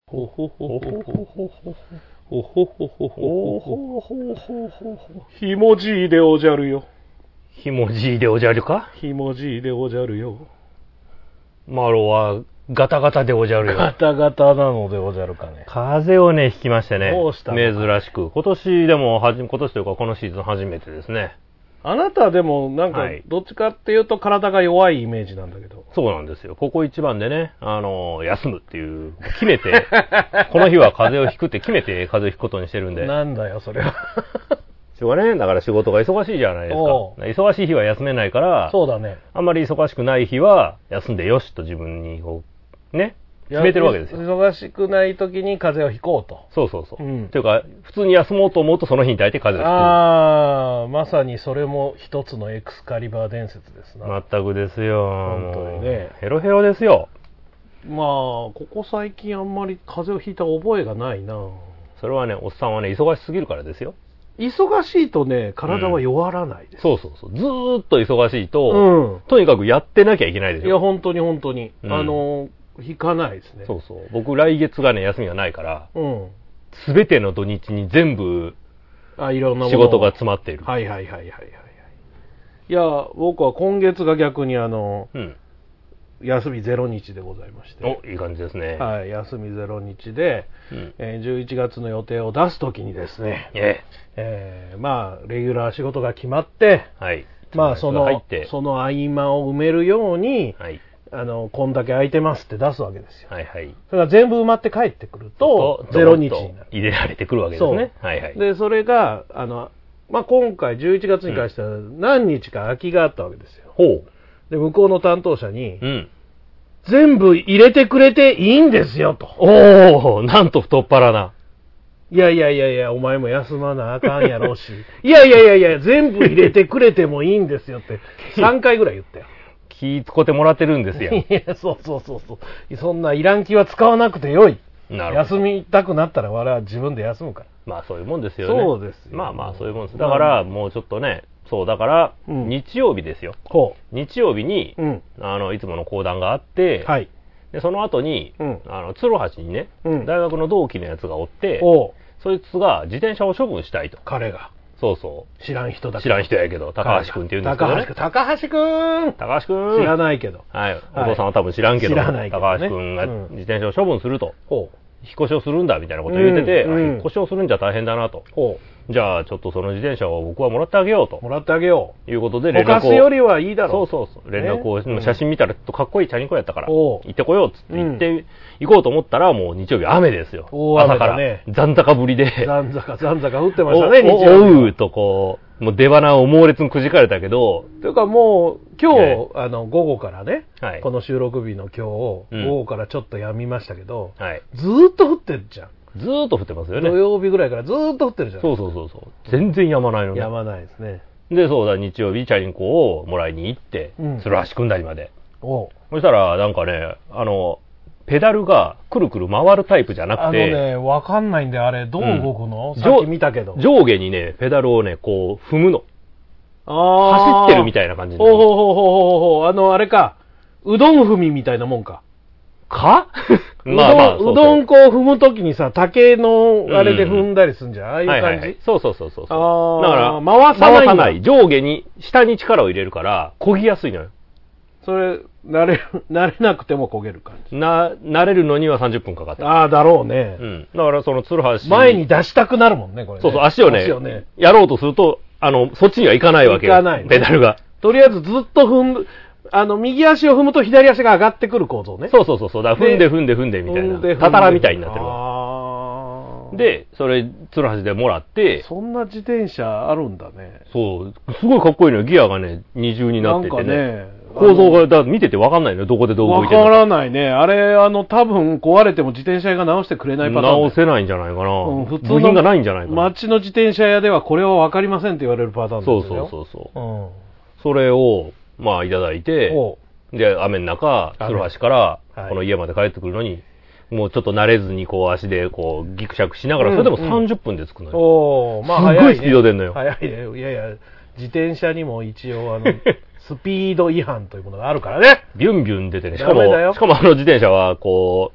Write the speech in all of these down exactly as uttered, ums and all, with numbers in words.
ほほほほほほほほほほほほほほひもじいでおじゃるよ。 ひもじいでおじゃるか？ ひもじいでおじゃるよ。 マロはガタガタでおじゃるよ。 ガタガタなのでおじゃるかね。 風邪をね、ひきましてね。 どうしたの？ 珍しく。今年でもはじ、今年というかこのシーズン初めてですね。 あなたはでもなんかどっちかっていうと体が弱いイメージなんだけど、はい、 そうなんですよ。ここ一番でね、あの休むっていう決めてこの日は風邪をひくって決めて風邪をひくことにしてるんで。 なんだよそれは。 しょうがね、だから仕事が忙しいじゃないですか。忙しい日は休めないから、 そうだね。 あんまり忙しくない日は休んでよしと自分にこうね決めてるわけですよ。 忙しくない時に風邪をひこうと。 そうそうそう。うん、というか普通に休もうと思うとその日に大体風邪をひく。 ああ、まさにそれも一つのエクスカリバー伝説ですな。 全くですよ。 本当にね。 ヘロヘロですよ。 まあここ最近あんまり風邪をひいた覚えがないな。 それはね、おっさんはね忙しすぎるからですよ。 忙しいとね、体は弱らないです、 うん、そうそうそう。ずーっと忙しいと、 うん、 とにかくやってなきゃいけないでしょ。 いや本当に本当に、うん、あの引かないですね。 そうそう。僕来月がね休みがないから、 うん、 全ての土日に全部あいろんな仕事が詰まっている。 はいはいはいはいはい。いや僕は今月が逆にあの、うん、休みゼロ日でございまして。 お、いい感じですね。 はい、休みゼロ日で、うんえー、じゅういちがつの予定を出すときにですね、 ええー、まあレギュラー仕事が決まって、 はい、 まあそのその合間を埋めるように、はい、あのこんだけ空いてますって出すわけですよ。 はいはい。 それが全部埋まって帰ってくるとゼロ日になる。 入れられてくるわけですね。はいはい。 でそれがあのまあ今回じゅういちがつに関しては何日か空きがあったわけですよ。 ほう。 で向こうの担当者に。 うん。 全部入れてくれていいんですよと。 おお、なんと太っ腹な。 いやいやいやいや、お前も休まなあかんやろうし。いやいやいやいや、全部入れてくれてもいいんですよってさんかいぐらい言ったよ。 気使ってもらってるんですよ。 いや、そうそうそうそう。そんないらん気は使わなくてよい。なるほど。休みたくなったら我々は自分で休むから。 まあそういうもんですよね。 そうですよ。 まあまあそういうもんです。だからもうちょっとね。そうだから、うん、日曜日ですよ。日曜日に、うん、あのいつもの講談があって、はい、でその後に、うん、あの鶴橋にね、うん、大学の同期のやつがおって、そいつが自転車を処分したいと。 彼が。 そうそう。 知らん人だ知らん人やけど、高橋くんって言うんですけど、ね。 高橋くん高橋くん知らないけど。 はい。お父さんは多分知らんけど、 知らないけど、 ね、高橋くんが自転車を処分すると。うん、引っ越しをするんだみたいなことを言ってて、うんうん、引っ越しをするんじゃ大変だなと。じゃあちょっとその自転車を僕はもらってあげようと。 もらってあげよう。いうことで連絡を。 お菓子よりはいいだろう。 そうそうそう。連絡を、ね、写真見たらかっこいいチャリンコやったから、行ってこようっつって行って、うん、行こうと思ったらもう日曜日雨ですよ。朝から。ね、残高ぶりで。 残高、残高降ってましたね、 日曜日。おうとこう、もう出花を猛烈にくじかれたけど。 というかもう、今日、あの、午後からね、はい、この収録日の今日、うん、午後からちょっと止みましたけど、はい、ずーっと降ってるじゃん。 ずーっと降ってますよね。 土曜日ぐらいからずーっと降ってるじゃん。 そうそうそうそう。全然止まないのね。 止まないですね。 で、そうだ、日曜日、チャリンコをもらいに行って、うん、鶴橋組んだりまで。おそしたら、なんかね、あの、ペダルがくるくる回るタイプじゃなくて。あのね、わかんないんで、あれ、どう動くの、うん、さっき見たけど。 上下にね、ペダルをね、こう、踏むの。あ走ってるみたいな感じで。 ほうほうほうほうほう。あの、あれか。うどん踏みみたいなもんか。 かまあまあ、うどんこう踏むときにさ、竹のあれで踏んだりするんじゃん、うん、ああいう感じ、はいはいはい、 そうそうそうそう。 あだから、 回さない。 回さない。上下に、下に力を入れるから、漕ぎやすいのよ。 それ、慣れ、慣れなくても漕げる感じ。 な、慣れるのにはさんじゅっぷんかかってる。 ああ、だろうね。 うん。だからその、鶴橋。 前に出したくなるもんね、これ、ね。 そうそう、足をね、足をねやろうとすると、あの、そっちには行かないわけよ。 行かない、ね。 ペダルが。 とりあえずずっと踏む、あの、右足を踏むと左足が上がってくる構造ね。 そうそうそう。だから踏んで踏んで踏んでみたいな。たたらみたいになってるわ。で、それ、鶴橋でもらって。 そんな自転車あるんだね。 そう。すごいかっこいいのよ。ギアがね、二重になっててね。なんかね。構造が、だ見てて分かんないのよ。どこでどう動いてるのか。 分からないね。あれ、あの、多分壊れても自転車屋が直してくれないパターン。 直せないんじゃないかな。 うん、普通の部品がないんじゃないかな。 街の自転車屋ではこれは分かりませんって言われるパターンですよ。 そうそうそうそう。うん、それを、まあ、いただいて、で、雨の中、鶴橋から、この家まで帰ってくるのに、はい、もうちょっと慣れずに、こう、足で、こう、ギクシャクしながら、それでもさんじゅっぷんで着くのよ。 うんうん、おまあ、 すごいスピード出んのよ。 早いね。いやいや、自転車にも一応、あの、スピード違反というものがあるからね。 ビュンビュン出てね。しかも、しかもあの自転車は、こ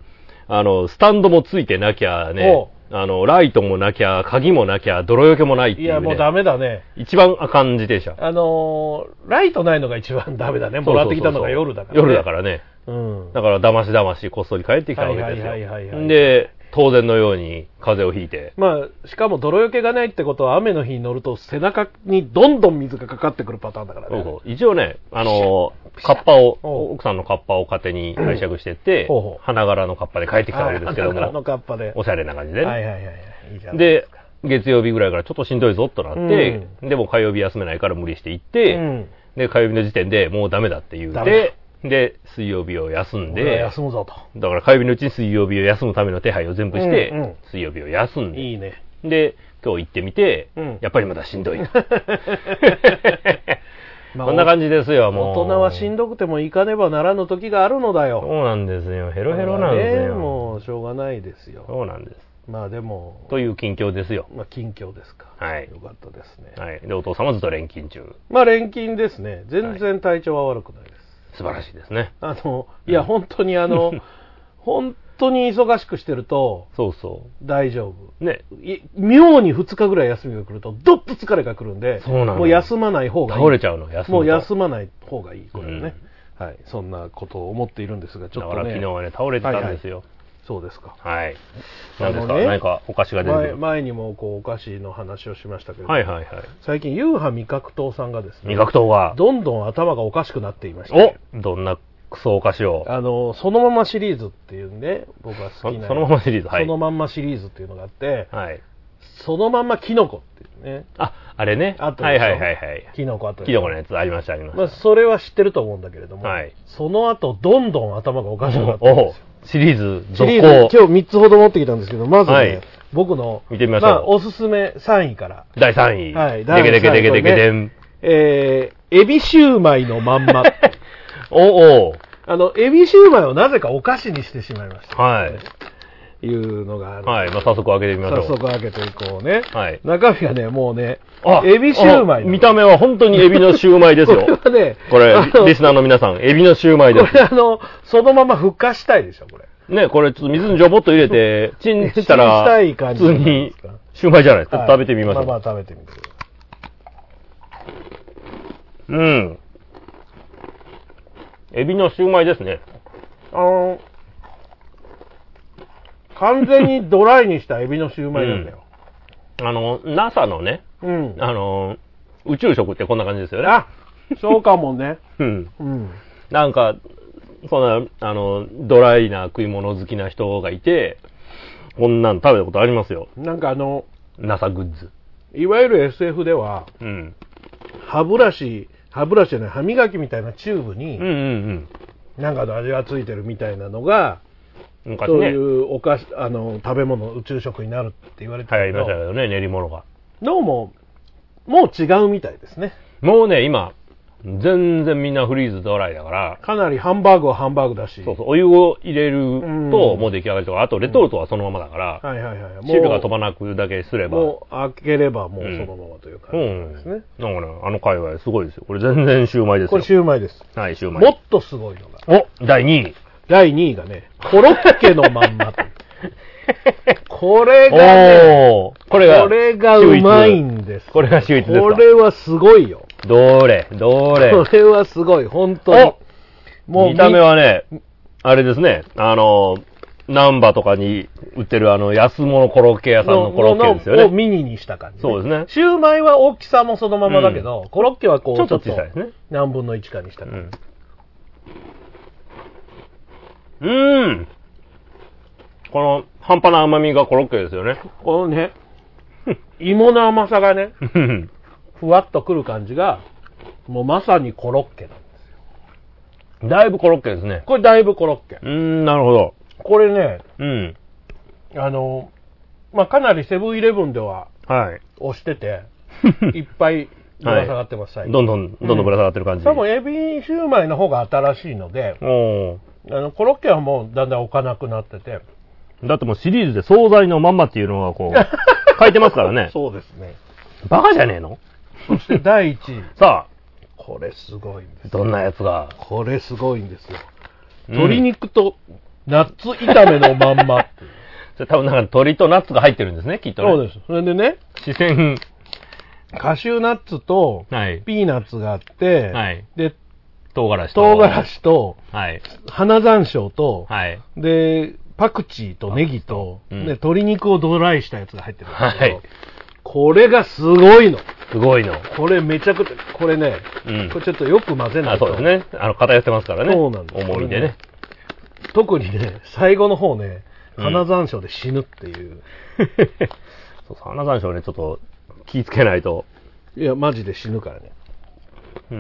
あの、スタンドもついてなきゃね、あの、ライトもなきゃ、鍵もなきゃ、泥よけもないっていう、ね。いや、 もうダメだね。 一番あかん自転車。 あのー、ライトないのが一番ダメだね。もらってきたのが夜だから、 ね。夜だからね。うん。だから、だましだましこっそり帰ってきたわけですよ。はいはいはいはい、はい。で、当然のように風邪をひいて。 まあ、しかも泥よけがないってことは雨の日に乗ると背中にどんどん水がかかってくるパターンだからね。そうそう。一応ね、あの、カッパを、奥さんのカッパを勝手に拝借してって、うん、花柄のカッパで帰ってきたわけですけども。 花柄のカッパで。 おしゃれな感じで、ね。 はいはいはい。いいじゃんで、月曜日ぐらいからちょっとしんどいぞとなって、うん、でも火曜日休めないから無理して行って、うん、で、火曜日の時点でもうダメだって言うて、で、水曜日を休んで、 休むぞと。 だから火曜日のうちに水曜日を休むための手配を全部して、うんうん、水曜日を休んで、 いいね。 で、今日行ってみて、うん、やっぱりまだしんどい。まあ、こんな感じですよ、もう。 大人はしんどくても行かねばならぬ時があるのだよ。 そうなんですよ。ヘロヘロなんですよ。 ね、もうしょうがないですよ。 そうなんです。 まあでも。 という近況ですよ。 まあ近況ですか。 はい。 よかったですね。 はい。で、お父さんはずっと連勤中。 まあ連勤ですね。全然体調は悪くないです。はい、 素晴らしいですね。 あの、いや、うん、本当にあの、本当に忙しくしてると、 そうそう。 大丈夫。 ね。 妙にふつかぐらい休みが来ると、どっと疲れが来るんで、 そうなの。 もう休まない方がいい。 倒れちゃうの、休む。 もう休まない方がいい、これはね。うん、はい。そんなことを思っているんですが、ちょっとね。 だから昨日はね、倒れてたんですよ。はいはい、 そうですか。 はい。何ですか、ね、何かお菓子が出てくる。 前、前にもこうお菓子の話をしましたけど、 はいはいはい。 最近、ユーハ味覚糖さんがですね、 味覚糖が、 どんどん頭がおかしくなっていました、ね。 おどんなクソお菓子を。 あの、そのままシリーズっていうね、僕が好きな。 そのままシリーズ、はい。 そのまんまシリーズっていうのがあって、 はい。 そのまんまキノコっていうね。 あ、あれね。 あとはいはいはいはい。 キノコあとキノコのやつありましたありました。 まあ、それは知ってると思うんだけれども、はい。その後、どんどん頭がおかしくなってるんですよ。 シリーズ、 シリーズ、今日みっつほど持ってきたんですけど、まずね、はい、僕の、 見てみましょう。まあ、 おすすめさんいから。 だいさんい。 はい。 デケデケデケデケデン。 えー、エビシューマイのまんま。 おお。 あの、エビシューマイをなぜかお菓子にしてしまいました、ね。 はい。 いうのがある。 はい。まあ、早速開けてみましょう。 早速開けていこうね。 はい。 中身がね、もうね、エビシューマイ。 見た目は本当にエビのシューマイですよ。 これはね、 これ、リスナーの皆さん、エビのシューマイです。 これあの、そのままふかしたいでしょ、これ。 ね、これちょっと水にジョボッと入れて、チンしたら、普通にシューマイじゃないですか。はい、食べてみましょう。 まあまあ食べてみてください。うん。エビのシューマイですね。 あの、完全にドライにしたエビのシューマイなんだよ。 うん、あの、ナサ のね、うん、あの、宇宙食ってこんな感じですよね。 あ、そうかもね。 うん。うん。なんか、そんな、あの、ドライな食い物好きな人がいて、こんなん食べたことありますよ。 なんかあの、 ナサ グッズ。 いわゆる エスエフ では、うん、歯ブラシ、歯ブラシじゃない、歯磨きみたいなチューブに、うんうんうん、なんかの味がついてるみたいなのが、昔ね、そういうお菓子、あの、食べ物、宇宙食になるって言われてたけど、 はい、いましたけどね、練り物が。 どうも、もう違うみたいですね。 もうね、今、全然みんなフリーズドライだから。 かなりハンバーグはハンバーグだし。 そうそう、お湯を入れるともう出来上がりとか、あとレトルトはそのままだから、 はいはいはい。 汁が飛ばなくだけすれば。 もう開ければもうそのままという感じですね。 うん。うん、だからあの界隈すごいですよ。これ全然シューマイですよ。 これシューマイです。 はい、シューマイ。 もっとすごいのが。 お、だいにい。 だいにいがね、コロッケのまんまという。これがね、 おこれが、 これがうまいんです。 これが秀逸ですか。 これはすごいよ。 どれ、どれ。 これはすごい、本当に。 もう見た目はね、あれですね、あの、難波とかに売ってるあの安物コロッケ屋さんのコロッケですよね。 をミニにした感じ、ね。 そうですね。 シューマイは大きさもそのままだけど、うん、コロッケはこうちょっと小さいですね。 何分のいちかにした感じ。 うん。うーん。この半端な甘みがコロッケですよね。 このね、芋の甘さがね、ふわっとくる感じが、もうまさにコロッケなんですよ。だいぶコロッケですね。 これだいぶコロッケ。 うーん、なるほど。 これね、 うん。 あの、まあ、かなりセブンイレブンでは、 はい。 押してて、いっぱいぶら下がってます、 はい、どんどん、どんどんぶら下がってる感じ。 うん、多分エビシューマイの方が新しいので、 おあのコロッケはもうだんだん置かなくなってて。 だってもうシリーズで惣菜のまんまっていうのがこう、書いてますからね。 そうですね。 バカじゃねえの？ そしてだいいちい。 さあ。 これすごいんですよ。 どんなやつが？ これすごいんですよ。鶏肉とナッツ炒めのまんま。 それ多分なんか鶏とナッツが入ってるんですね、きっとね。 そうです。それでね、 四川カシューナッツとピーナッツがあって、はい、で、 唐辛子と、 唐辛子と、 はい、 花山椒と、 はい、 で、パクチーとネギと、うん、で、鶏肉をドライしたやつが入ってるんですけど、はい、これがすごいの。 すごいの。 これめちゃくちゃ、これね、うん、これちょっとよく混ぜないと。 あ、そうですね。あの、偏ってますからね。 そうなんです。 重みでね。 特にね、最後の方ね、花山椒で死ぬっていう。うん、 そう花山椒ね、ちょっと気ぃつけないと。 いや、マジで死ぬからね。 うん。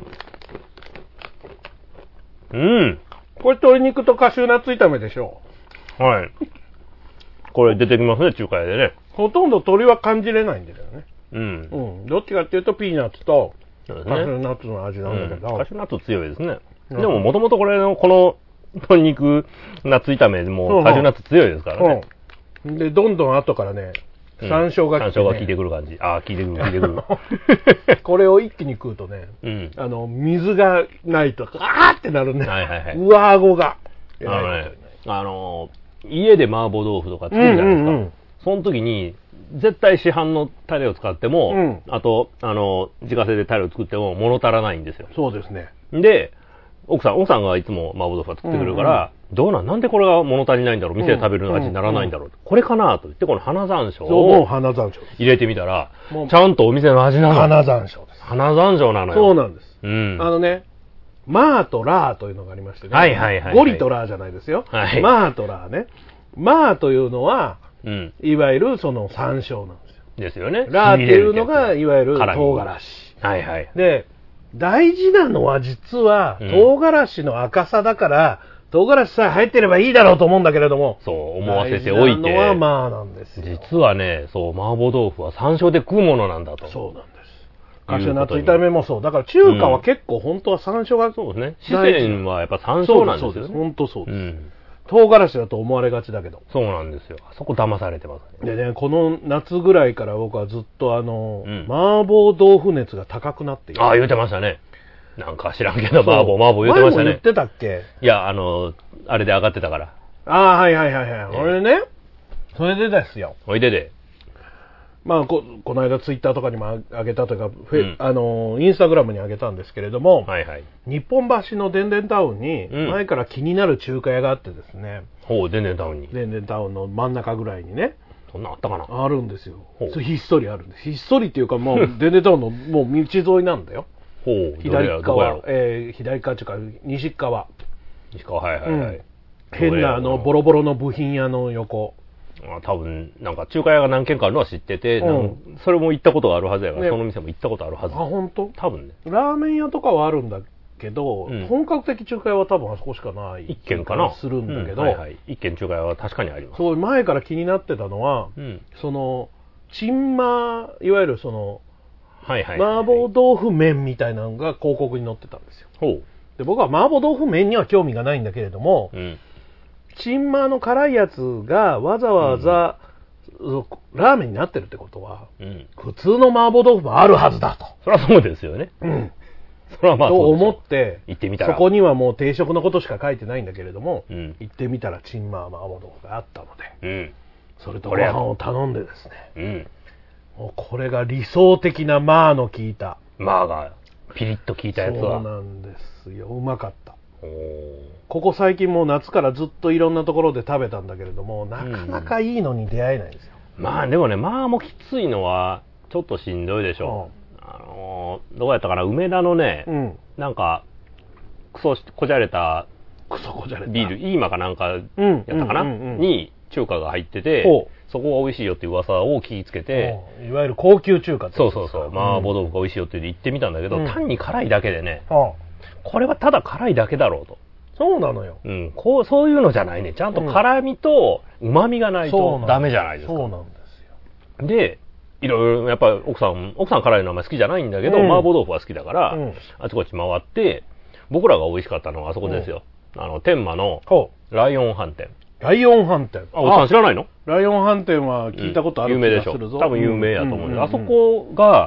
うん。 これ鶏肉とカシューナッツ炒めでしょ。 はい。これ出てきますね、中華屋でね。 ほとんど鶏は感じれないんだよね。 うん。 うん。どっちかっていうとピーナッツとカシューナッツの味なんだけど。 うん、カシューナッツ強いですね。うん、でももともとこれの、この鶏肉ナッツ炒めもカシューナッツ強いですからね。 うん、で、どんどん後からね、山椒が、 ね、山椒が効いてくる感じ。ああ、効いてくる、効いてくる。 これを一気に食うとね、うん、あの、水がないと、あーってなるね。 はいはいはい。 上顎が。 あのね、あの、家で麻婆豆腐とか作るじゃないですか。うんうんうん、その時に、絶対市販のタレを使っても、うん、あと、あの、自家製でタレを作っても物足らないんですよ。 そうですね。 で、奥さん、奥さんがいつも麻婆豆腐を作ってくるから、うんうん、どうなん、なんでこれが物足りないんだろう、店で食べるの味にならないんだろう、うんうん、これかなと言って、この花山椒を入れてみたら、ちゃんとお店の味なの。 花山椒です。 花山椒なのよ。 そうなんです。 うん。 あのね、マーとラーというのがありましてね。 はいはいはい、はい。 ゴリとラーじゃないですよ。はい。マーとラーね。マーというのは、うん、いわゆるその山椒なんですよ。 ですよね。 ラーっていうのが、いわゆる唐辛子。 はいはい。 で、大事なのは実は、唐辛子の赤さだから、うん、唐辛子さえ入ってればいいだろうと思うんだけれども、 そう思わせておいて、 大事なのはまあなんですよ。 実はね、そう、麻婆豆腐は山椒で食うものなんだと。 そうなんです。カシューナッツ炒めもそう。だから中華は結構本当は山椒が、うん、 そうですね。四川はやっぱ山椒なんですよね。そうです。 本当そうです。うん唐辛子だと思われがちだけど。 そうなんですよ。あそこ騙されてますね。でね、この夏ぐらいから僕はずっとあの、うん、麻婆豆腐熱が高くなっている。 ああ、言ってましたね。なんか知らんけど、麻婆、麻婆言ってましたね。前も言ってたっけ？ いや、あの、あれで上がってたから。 ああ、はいはいはいはい。これね、それでですよ。 おいでで。 まあ、こ、この間ツイッターとかにも上げたというか、うん、あの、インスタグラムに上げたんですけれども、 はいはい、 日本橋のでんでんタウンに、前から気になる中華屋があってですね。 ほう、でんでんタウンに。 でんでんタウンの真ん中ぐらいにね。 そんなあったかな？ あるんですよ。ひっそりあるんです。ひっそりっていうか、もう、でんでんタウンのもう道沿いなんだよ。 ほう、 左側、えー、左側っていうか、西側。 西側、はいはいはい。うん、 変な、あの、ボロボロの部品屋の横。 あ多分、なんか中華屋が何軒かあるのは知ってて、うん、それも行ったことがあるはずやから、ね、その店も行ったことあるはず。 あ、本当？ 多分ね。 ラーメン屋とかはあるんだけど、うん、本格的中華屋は多分あそこしかない一軒かなするんだけど、 うんはいはい、一軒中華屋は確かにあります。 そう前から気になってたのは、うん、そのチンマいわゆるその、 はいはいはいはい、 麻婆豆腐麺みたいなのが広告に載ってたんですよ。 ほうで僕は麻婆豆腐麺には興味がないんだけれども、うん、チンマの辛いやつがわざわざ、うん、ラーメンになってるってことは、うん、普通の麻婆豆腐もあるはずだと。 それはそうですよね。 うん。 それはまあと思って行ってみたらそこにはもう定食のことしか書いてないんだけれども、うん、行ってみたらチンマー麻婆豆腐があったので、うん、それとご飯を頼んでですね、うん、もうこれが理想的なマーの効いたマーがピリッと効いたやつはそうなんですよ。うまかった。ここ最近もう夏からずっといろんなところで食べたんだけれどもなかなかいいのに出会えないんですよ。 うん、まあでもねマーもきついのはちょっとしんどいでしょう。うんあのー、どうやったかな梅田のね、うん、なんかクソこじゃれたクソこじゃれたビールイーマかなんかやったかな、うんうんうんうん、に中華が入っててそこが美味しいよっていう噂を聞きつけていわゆる高級中華ってそうそうそう麻婆豆腐が美味しいよって言ってみたんだけど、うん、単に辛いだけでね、うん、これはただ辛いだけだろうとそうなのよ、 うん、こうそういうのじゃないねちゃんと辛みと旨味がないとダメじゃないですか。 そうなんですよ。でいろいろやっぱり奥さん奥さん辛いのはあんまり好きじゃないんだけど、うん、麻婆豆腐は好きだから、うん、あちこち回って僕らが美味しかったのはあそこですよ、うん、あの天満のライオン飯店。 ライオン飯店あおじさん知らないの？ ライオン飯店は聞いたことある気がするぞ、 うん、有名でしょ多分有名やと思う、うん、あそこが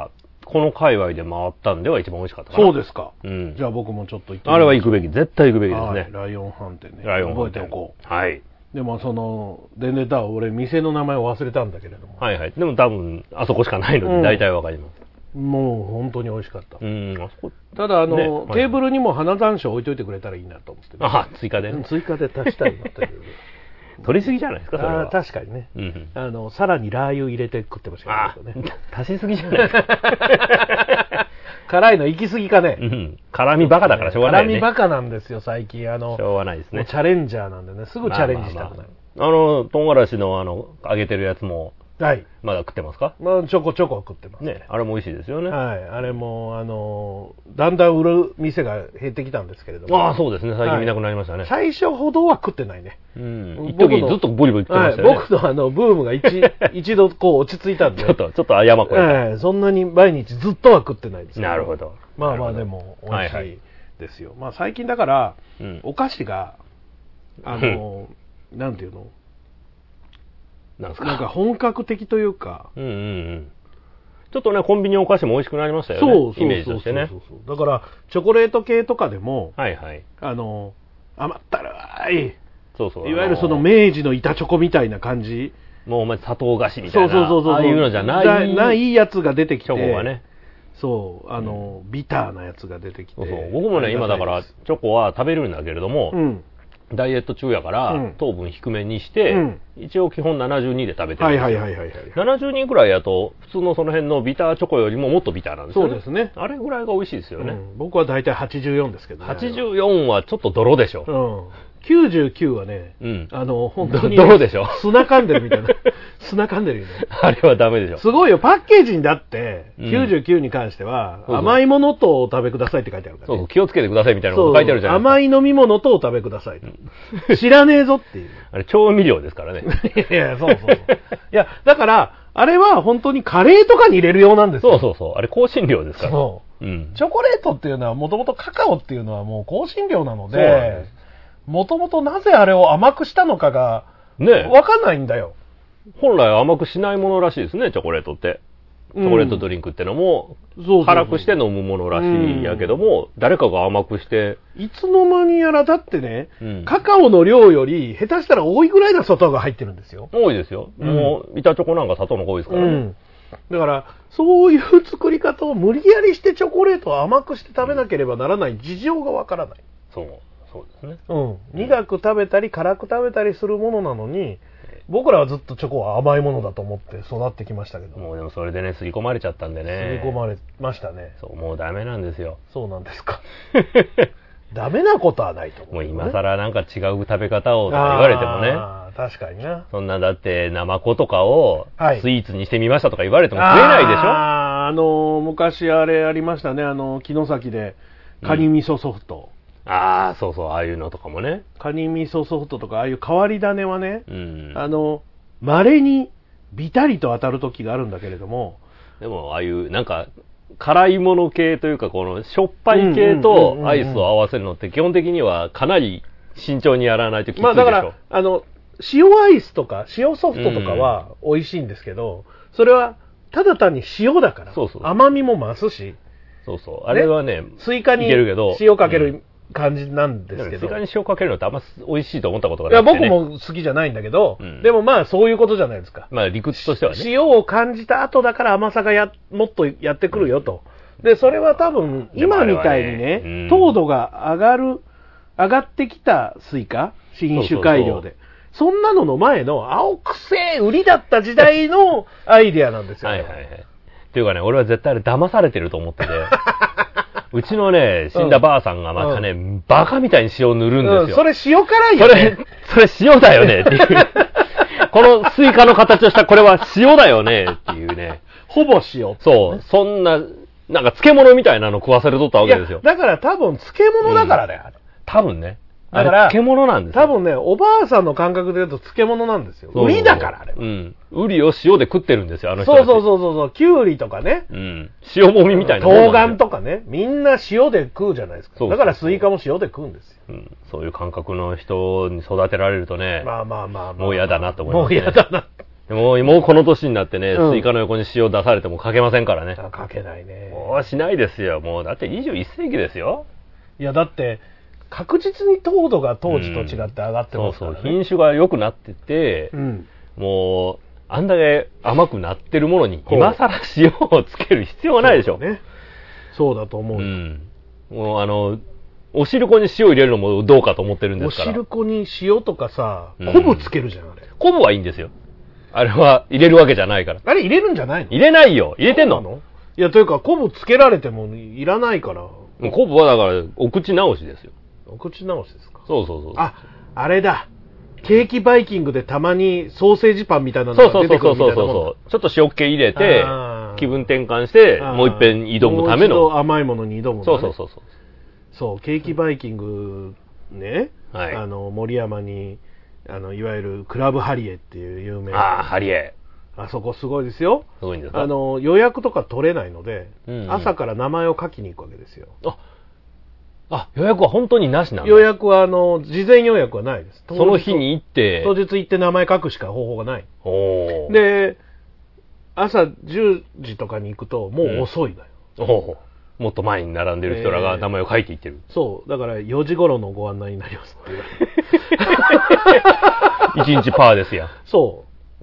この界隈で回ったんでは一番美味しかったかな。そうですか。 うん。 じゃあ僕もちょっと行ってみます。 あれは行くべき。絶対行くべきですね。 ライオン飯店ね。 ライオン覚えておこう。はい。 でもその、でネタは俺店の名前を忘れたんだけれども。 はいはい。でも多分、あそこしかないので大体わかります。 うん、もう本当に美味しかった。 うん、あそこ。 ただあの、ね、テーブルにも花山椒置いといてくれたらいいなと思って、ね。 あ、追加で、 ね。追加で足したいなっていう。 取りすぎじゃないですか、それは。 あ、確かにね、うん。あの、さらにラー油入れて食ってましたけどね。 足しすぎじゃないですか。 辛いの行き過ぎかね。 うん。辛みバカだからしょうがない、ね。 辛みバカなんですよ、最近。あの、 しょうがないですね。 チャレンジャーなんでね、すぐチャレンジしたくなる。まあまあまあ、あの、唐辛子のあの、揚げてるやつも、 はい。 まだ食ってますか？ まあ、ちょこちょこ食ってますね。あれも美味しいですよね。 はい。あれも、あの、だんだん売る店が減ってきたんですけれども。 ああ、そうですね。最近見なくなりましたね。はい、 最初ほどは食ってないね。 うん。一時ずっとボリボリ食ってましたよね。 はい、僕のあの、ブームが一、一度こう落ち着いたんで。 ちょっと、ちょっと山越えた。 はい。そんなに毎日ずっとは食ってないですよ。 なるほど。 まあまあでも、美味しいですよ。はいはい、まあ最近だから、うん、お菓子が、あの、なんていうのなんですかなんか本格的というか、 うんうんうん、ちょっとねコンビニお菓子も美味しくなりましたよね。 そうそうイメージとしてね。 だからチョコレート系とかでも、 はいはい、 あの甘ったるい、 そうそう、 いわゆるその明治の板チョコみたいな感じ、 もうお前砂糖菓子みたいな、 そうそうそうそう、 ああいうのじゃないないやつが出てきて、 チョコがね、 そうあの、うん、ビターなやつが出てきて、 そうそう僕もね今だからチョコは食べるんだけれども。うん、ダイエット中やから、うん、糖分低めにして、うん、一応基本ななじゅうにで食べてるんですよ。はいはいはいはい、はい。ななじゅうにぐらいやと、普通のその辺のビターチョコよりももっとビターなんですよね。 そうですね。 あれぐらいが美味しいですよね。うん、 僕はだいたいはちじゅうよんですけどね。 はちじゅうよんはちょっと泥でしょ。 うん。きゅうじゅうきゅうはね、うん、あの、本当に、 泥でしょ。 砂噛んでるみたいな。砂噛んでるよね。 あれはダメでしょ。 すごいよ。パッケージにだって、きゅうじゅうきゅうに関しては、うん、甘いものとお食べくださいって書いてあるから、ね。 そうそう、気をつけてくださいみたいなこと書いてあるじゃないですか。 甘い飲み物とお食べくださいと。知らねえぞっていう。 あれ、調味料ですからね。 いや、そうそうそう。いや、だから、あれは本当にカレーとかに入れるようなんですよ。 そうそうそう。あれ、香辛料ですから。 そう。うん、チョコレートっていうのは、もともとカカオっていうのはもう香辛料なので、もともとなぜあれを甘くしたのかが、ね、わかんないんだよ。 本来甘くしないものらしいですね、チョコレートって。チョコレートドリンクってのも、うん、辛くして飲むものらしいやけども、うん、誰かが甘くして。 いつの間にやらだってね、うん、カカオの量より下手したら多いぐらいの砂糖が入ってるんですよ。 多いですよ。うん、もう、板チョコなんか砂糖の方が多いですからね。うん、 だから、そういう作り方を無理やりしてチョコレートを甘くして食べなければならない事情がわからない。 そう。そうですね。 うん。苦く食べたり辛く食べたりするものなのに、僕らはずっとチョコは甘いものだと思って育ってきましたけど。 もうでもそれでね、刷り込まれちゃったんでね。 刷り込まれましたね。 そう、もうダメなんですよ。 そうなんですか。ダメなことはないと思う、 ね。もう今更なんか違う食べ方をとか言われてもね。 ああ、確かにな。 そんなだってナマコとかをスイーツにしてみましたとか言われても食えないでしょ。 ああ、あの、昔あれありましたね。あの、城崎でカニ味噌ソフト。うんああ、そうそう、ああいうのとかもね。 カニ味噌ソフトとか、ああいう変わり種はね、うん、あの、稀にビタリと当たる時があるんだけれども。 でも、ああいう、なんか、辛いもの系というか、この、しょっぱい系とアイスを合わせるのって、基本的にはかなり慎重にやらないときついでしょ。まあ、だから、 あの、塩アイスとか、塩ソフトとかは美味しいんですけど、それは、ただ単に塩だから、そうそう甘みも増すし。 そうそう。あれはね、 スイカに塩かける、うん感じなんですけど。 スイカに塩かけるのってあんま美味しいと思ったことがない、ね。いや、僕も好きじゃないんだけど、うん、でもまあそういうことじゃないですか。 まあ理屈としてはね。 塩を感じた後だから甘さがやもっとやってくるよと。で、それは多分今みたいにね、ねうん、糖度が上がる、上がってきたスイカ、品種改良で。そうそうそうそんなのの前の青くせえ売りだった時代のアイデアなんですよ。 はいはいはい。っていうかね、俺は絶対あれ騙されてると思ってて。うちのね、死んだばあさんがまたね、うん、バカみたいに塩塗るんですよ。うん、 それ塩辛いよね。 それ、それ塩だよねっていう。このスイカの形をしたこれは塩だよねっていうね。 ほぼ塩、ね。 そう。そんな、なんか漬物みたいなの食わされとったわけですよ。 だから多分漬物だからだよ。うん、 多分ね。 だから、 漬物なんですよ。 多分ね、おばあさんの感覚で言うと漬物なんですよ。ウリだから、あれは。 うん。ウリを塩で食ってるんですよ、あの人たち。 そうそうそうそう。キュウリとかね。 うん。塩もみみたいな。 冬瓜とかね。みんな塩で食うじゃないですか。そうそうそうだからスイカも塩で食うんですよ。 うん。そういう感覚の人に育てられるとね。 まあまあまあまあ。 もう嫌だなと思います、 ね。もう嫌だな。 でも、もうこの年になってね、うん、スイカの横に塩出されてもかけませんからね。 かけないね。 もうしないですよ。もう、だってにじゅういっせいきですよ。 いや、だって、確実に糖度が当時と違って上がってますからね。 うん、そうそう、品種が良くなってて、うん、もう、あんだけ甘くなってるものに、今更塩をつける必要はないでしょ。 そうだね。そうだと思う。うん。 もう、あの、お汁粉に塩入れるのもどうかと思ってるんですから。 お汁粉に塩とかさ、昆布つけるじゃん、あれ。 昆布はいいんですよ。あれは入れるわけじゃないから。 あれ入れるんじゃないの？ 入れないよ。入れてんの？のいや、というか、昆布つけられてもいらないから。 昆布はだから、お口直しですよ。 お口直しですか？ そうそうそう。 あ、あれだ。ケーキバイキングでたまにソーセージパンみたいなのが出てくるみたいなもんだ。そうそうそうそう。 ちょっと塩っ気入れて、気分転換して、もう一遍挑むための。 もう一度甘いものに挑む、ね。 そうそうそうそう。 そう、ケーキバイキングね、はい、あの、森山に、あの、いわゆるクラブハリエっていう有名な。 ああ、ハリエ。 あそこすごいですよ。 すごいんですか？ あの、予約とか取れないので、うんうん、朝から名前を書きに行くわけですよ。 あ、あ、予約は本当になしなの？ 予約は、あの、事前予約はないです。 その日に行って。 当日行って名前書くしか方法がない。 おで、朝じゅうじとかに行くと、もう遅いのよ。 うん、おもっと前に並んでる人らが名前を書いていってる。 えー、そう。だからよじ頃のご案内になりますって言われて。いちにちパーですや。 そう。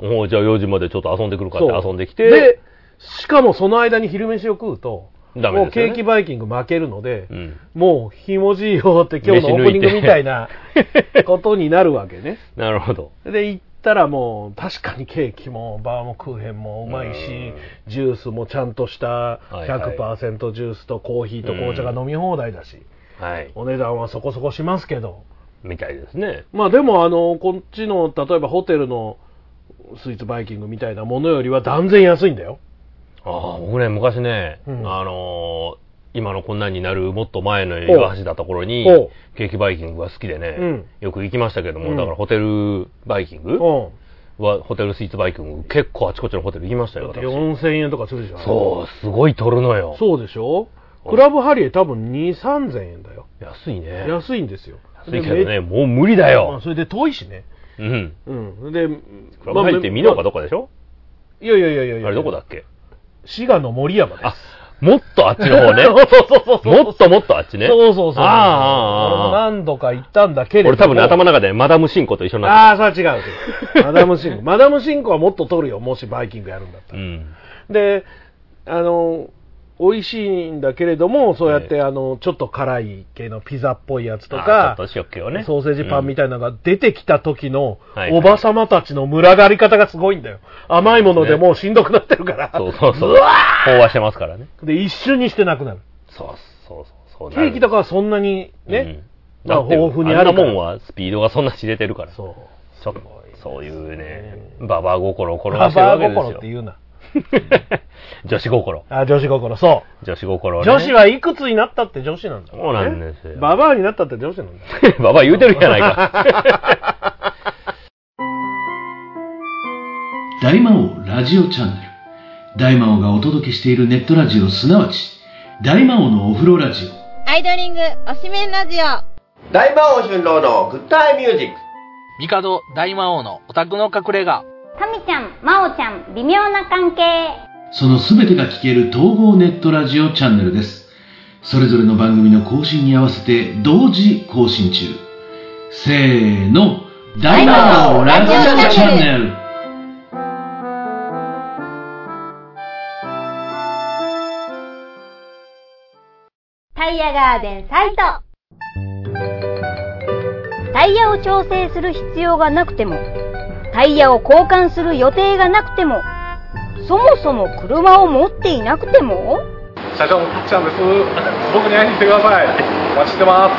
もうじゃあよじまでちょっと遊んでくるかって遊んできて。 で、しかもその間に昼飯を食うと、 ダメですよね、 もうケーキバイキング負けるので、うん、もうひもじいよって今日のオープニングみたいなことになるわけね。 なるほど。 で、行ったらもう確かにケーキもバームクーヘンもうまいし、ジュースもちゃんとした ひゃくパーセント ジュースとコーヒーと紅茶が飲み放題だし、 はい、 お値段はそこそこしますけど。 みたいですね。 まあでもあの、こっちの例えばホテルのスイーツバイキングみたいなものよりは断然安いんだよ。 ああ、僕ね、昔ね、うん、あのー、今のこんなになるもっと前の岩橋だった頃に、ケーキバイキングが好きでね、うん、よく行きましたけども、うん、だからホテルバイキングは、ホテルスイーツバイキング、結構あちこちのホテル行きましたよ。 だってよんせんえんとかするじゃん。 そう、すごい取るのよ。 そうでしょ？クラブハリエ多分に、さんぜんえんだよ。 安いね。 安いんですよ。 安いけどね、もう無理だよ。 まあ、それで遠いしね。 うん。 うん。で、 クラブハリエって美濃かどこでしょ？ いやいやいやいやいや。 あれどこだっけ？ 滋賀の森山です。 あ、もっとあっちの方ね。そうそうそうそう。もっともっとあっちね。 そうそうそう。 ああ、 ああ。何度か行ったんだけれども。 俺多分ね、頭の中でマダムシンコと一緒になってああ、それは違う。マダムシンコ。マダムシンコはもっと取るよ。もしバイキングやるんだったら。うん、で、あの、美味しいんだけれども、そうやって、あの、ちょっと辛い系のピザっぽいやつとか、 ちょっと塩気をね、 ソーセージパンみたいなのが出てきた時の、おばさまたちの群がり方がすごいんだよ。甘いものでもうしんどくなってるから。 そうそうそう。飽和してますからね。 で、一瞬にしてなくなる。 そうそうそう。 ケーキとかはそんなにね、 うん、まあ豊富にあるから。あんなもんはスピードがそんな知れてるから。 そう。 ちょっと、そういうね、ババア心を転がしてるわけですよ。 ババア心って言うな。 女子心。 あ、女子心、そう。 女子心ね。 女子はいくつになったって女子なんだ、 ね。そうなんですよ。 ババアになったって女子なんだ。 ババア言うてるじゃないか。 大魔王ラジオチャンネル。大魔王がお届けしているネットラジオ、すなわち、大魔王のお風呂ラジオ。 アイドリングおしめんラジオ。 大魔王春郎のグッタイミュージック。 帝大魔王のオタクの隠れ家。 タミちゃん、マオちゃん、微妙な関係。 そのすべてが聞ける統合ネットラジオチャンネルです。それぞれの番組の更新に合わせて同時更新中。せーの、大魔王ラジオチャンネル。 タイヤガーデンサイト。タイヤを調整する必要がなくても、タイヤを交換する予定がなくても、そもそも車を持っていなくても。 社長のたっちゃんです。僕に会いに来てください。お待ちしてます。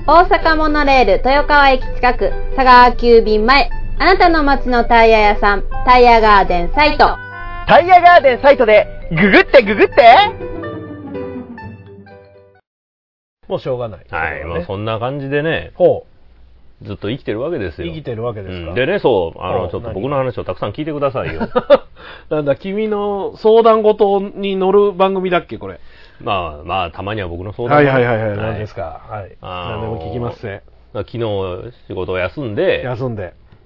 大阪モノレール豊川駅近く、佐川急便前、あなたの街のタイヤ屋さん、タイヤガーデンサイト。 タイヤガーデンサイトでググってググって。 もうしょうがない、 はい、ね、まあそんな感じでね。 ほう。 ずっと生きてるわけですよ。 生きてるわけですか。 うん、でね、そう、あの、ちょっと僕の話をたくさん聞いてくださいよ。 なんだ、君の相談事に乗る番組だっけ、これ。 まあ、まあ、たまには僕の相談事。はいはいはいはい、何ですか。はい。何でも聞きますね。 昨日仕事を休んで、 休んで。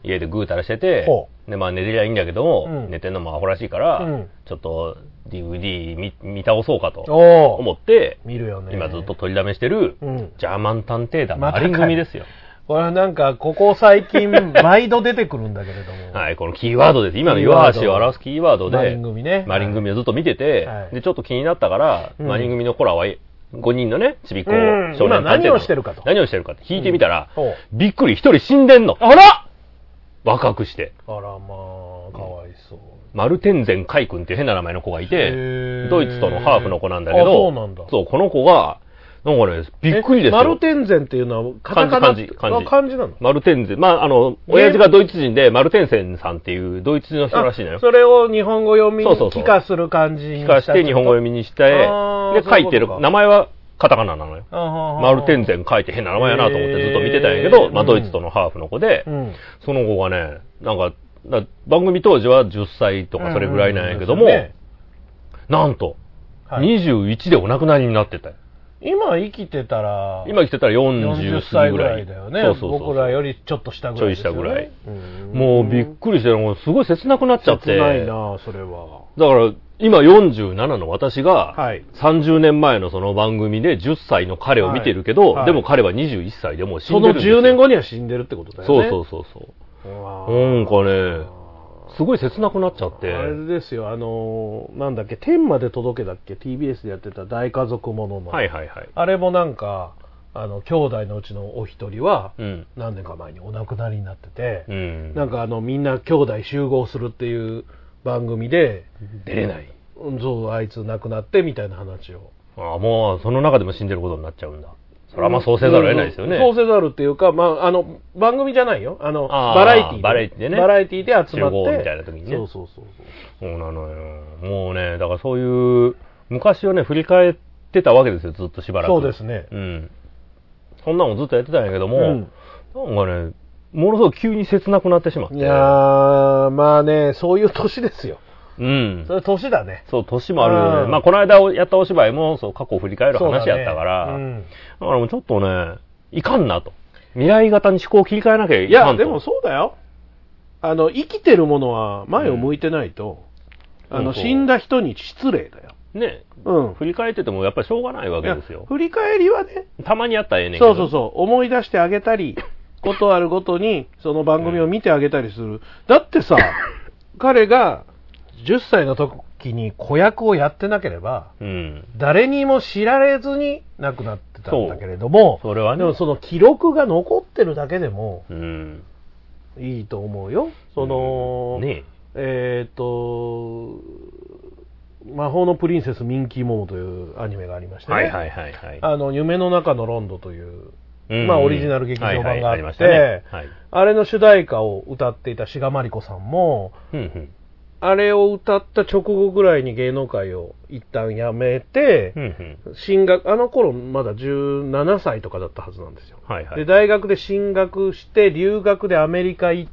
家でぐうたらしてて、で、まあ寝てりゃいいんだけども、うん、寝てんのもアホらしいから、うん、ちょっと ディーブイディー 見, 見倒そうかと思って、 見るよね、 今ずっと取りだめしてる、うん、ジャーマン探偵団マリン組ですよ。 これはなんか、ここ最近、毎度出てくるんだけれども。 はい、このキーワードです。今の岩橋を表すキーワードで、 マリン組ね。 マリン組をずっと見てて、はい、で、ちょっと気になったから、うん、マリン組の子らは、ごにんのね、ちびっこ少年探偵何をしてるかと。 何をしてるかって聞いてみたら、うん、びっくり、一人死んでんの。 あら若くして。 あら、まあ、かわいそう。 マルテンゼンカイ君っていう変な名前の子がいて、ドイツとのハーフの子なんだけど、 そうなんだ。 そう、この子が、なんかね、びっくりですよ。 マルテンゼンっていうのは、カタカナ漢字、漢字。漢字なの？ マルテンゼン。まあ、あの、親父がドイツ人で、マルテンセンさんっていうドイツ人の人らしいのよ。 それを日本語読みに帰化する感じに帰化して日本語読みにして、で、書いてる、名前はカタカナなのよ。マルテンゼン書いて変な名前やなと思ってずっと見てたんやけど、まあ、ドイツとのハーフの子で、その子がね、なんか、番組当時はじゅっさいとかそれぐらいなんやけども、なんと、にじゅういちでお亡くなりになってたよ。 今生きてたら、 今生きてたらよんじゅっさいぐらいだよね。そうそうそうそう、僕らよりちょっと下ぐらいですよね。 ちょい下ぐらい。もうびっくりして、もうすごい切なくなっちゃって。 切ないなそれは。 だから、今よんじゅうななの私が、さんじゅうねんまえのその番組でじゅっさいの彼を見てるけど、はいはい、でも彼はにじゅういっさいでもう死んでるんですよ。 そのじゅうねんごには死んでるってことだよね。 そうそうそうそう。なんかね、すごい切なくなっちゃって。 あれですよ、あのー、なんだっけ、天まで届けだっけ、ティービーエス でやってた大家族ものの。 はいはいはい。 あれもなんか、あの、兄弟のうちのお一人は、何年か前にお亡くなりになってて、うん、なんかあの、みんな兄弟集合するっていう番組で、 出れない。 そう、あいつ亡くなってみたいな話を。 ああ、もう、その中でも死んでることになっちゃうんだ。それはまあそうせざるを得ないですよね。 そうせざるっていうか、まあ、あの、番組じゃないよ。あの、あバラエティーで。 バラエティでね。 バラエティーで集まって。 みたいな時にね。 そうそうそうそう。そうなのよ。もうね、だからそういう、昔をね、振り返ってたわけですよ、ずっとしばらく。 そうですね。 うん。そんなのずっとやってたんやけども、うん、なんかね、ものすごく急に切なくなってしまって。 いやー、まあね、そういう年ですよ。 うん。 それ年だね。 そう、年もあるよね。まあ、この間やったお芝居も、そう、過去を振り返る話やったから、だねうん、だからもうちょっとね、いかんなと。未来型に思考を切り替えなきゃいけない。 いや、でもそうだよ。あの、生きてるものは前を向いてないと、うん、あの、死んだ人に失礼だよ。 ね。うん。振り返っててもやっぱりしょうがないわけですよ。 振り返りはね。 たまにやったらええねんけど。 そうそうそう。思い出してあげたり、ことあるごとに、その番組を見てあげたりする。だってさ、彼が、じゅっさいの時に子役をやってなければ、うん、誰にも知られずに亡くなってたんだけれども、 それはね、 でもその記録が残ってるだけでも、うん、いいと思うよ。その、うんね、えっと、魔法のプリンセスミンキーモモというアニメがありましてね、 はいはいはいはい、 あの夢の中のロンドという、うんまあ、オリジナル劇場版があって、あれの主題歌を歌っていた志賀真理子さんも、うんうんあれを歌った直後ぐらいに芸能界を一旦辞めて、うんうん、進学、あの頃まだじゅうななさいとかだったはずなんですよ。はいはい、で大学で進学して、留学でアメリカ行って、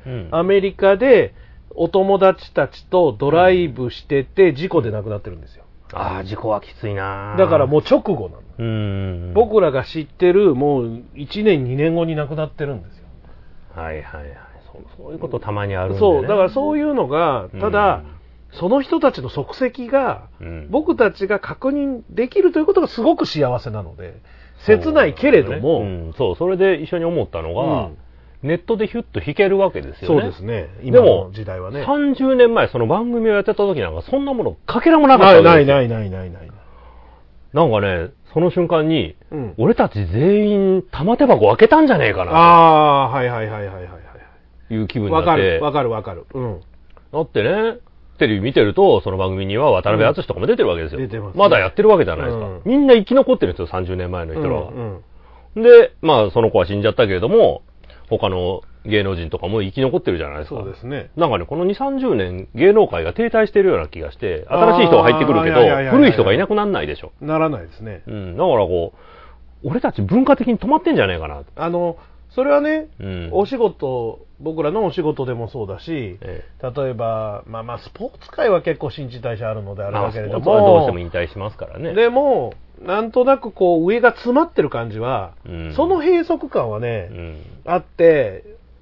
うん、アメリカでお友達たちとドライブしてて、事故で亡くなってるんですよ。 ああ、事故はきついな。 だからもう直後なの。うん僕らが知ってる、もういちねん、にねんごに亡くなってるんですよ。 はいはいはい。そういうことたまにあるんで、ね、 そう、だからそういうのが、ただ、うん、その人たちの足跡が、うん、僕たちが確認できるということがすごく幸せなので、切ないけれども、 そう、ねうん、そう、それで一緒に思ったのが、うん、ネットでヒュッと弾けるわけですよね。 そうですね。今の時代はね。 でも、さんじゅうねんまえその番組をやってた時なんか、そんなものかけらもなかったわけですよ。 ないないないないない。 なんかね、その瞬間に、うん、俺たち全員玉手箱開けたんじゃねえかな。 ああ、はいはいはいはいはい。 いう気分になって。 わかるわかるわかる。うん。 だってね、テレビ見てると、その番組には渡辺篤とかも出てるわけですよ。 出てますね。 まだやってるわけじゃないですか。うん、みんな生き残ってるんですよ、さんじゅうねんまえの人らは。うんうん、で、まあその子は死んじゃったけれども、他の芸能人とかも生き残ってるじゃないですか。 そうですね。 なんかね、このに、さんじゅうねん芸能界が停滞してるような気がして、新しい人が入ってくるけど、古い人がいなくならないでしょ。 ならないですね。 うん。だからこう、俺たち文化的に止まってんじゃねえかな。 あの、それはね、うん、お仕事、僕らのお仕事でもそうだし、ええ、例えば、まあまあ、スポーツ界は結構新陳代謝あるのであれだけれども、まあ、スポーツはどうしても引退しますからね。 でも、なんとなくこう、上が詰まってる感じは、うん、その閉塞感はね、うん、あって、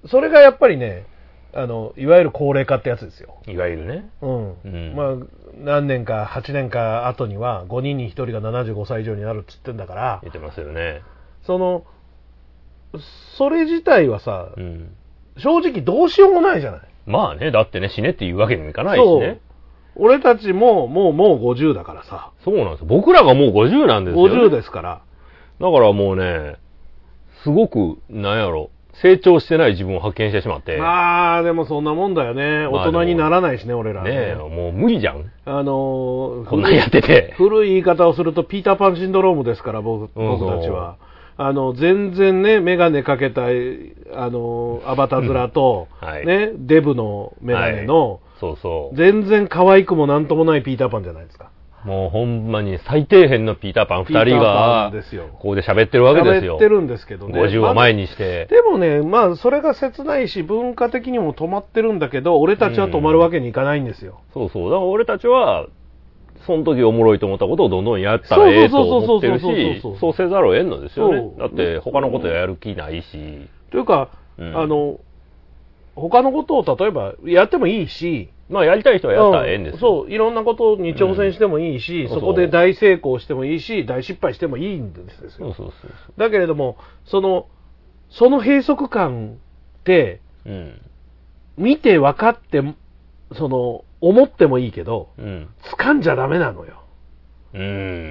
それがやっぱりね、あのいわゆる高齢化ってやつですよ。 いわゆるね。 うん。うん、まあ何年かはちねんか後にはごにんにひとりがななじゅうごさい以上になるっつってんだから。 言ってますよね。 そのそれ自体はさ、うん、正直どうしようもないじゃない。 まあね、だってね、死ねっていうわけにもいかないしね。 俺たちももうもうごじゅうだからさ。 そうなんですよ。僕らがもうごじゅうなんですよ、ね。 ごじゅうですから。 だからもうね、すごく、なんやろ、成長してない自分を発見してしまって。 まあ、でもそんなもんだよね。大人にならないしね、俺らね。ねえ、もう無理じゃん。 あのー、 こんなんやってて。 古い言い方をすると、ピーターパンシンドロームですから、僕、僕たちは。あの、全然ね、メガネかけた、あの、アバタ面と、はい、ね、デブのメガネの、はい、 そうそう。 全然可愛くもなんともないピーターパンじゃないですか。 もうほんまに最底辺のピーターパン二人が、ここで喋ってるわけですよ。 喋ってるんですけどね。 ごじゅうを前にして。 でもね、まあ、それが切ないし、文化的にも止まってるんだけど、俺たちは止まるわけにいかないんですよ。 うん、そうそう。だから俺たちは、その時おもろいと思ったことをどんどんやったらええと思ってるし、そうせざるを得んのですよね。だって他のことやる気ないし。 というか、うん、あの、他のことを例えばやってもいいし、 まあやりたい人はやったらええんですよ。 そう、いろんなことに挑戦してもいいし、うん、そこで大成功してもいいし、大失敗してもいいんですよ。そうそうそうそう。だけれども、その、その閉塞感って、うん、見て分かって、その、思ってもいいけど、うん、掴んじゃダメなのよ。うん、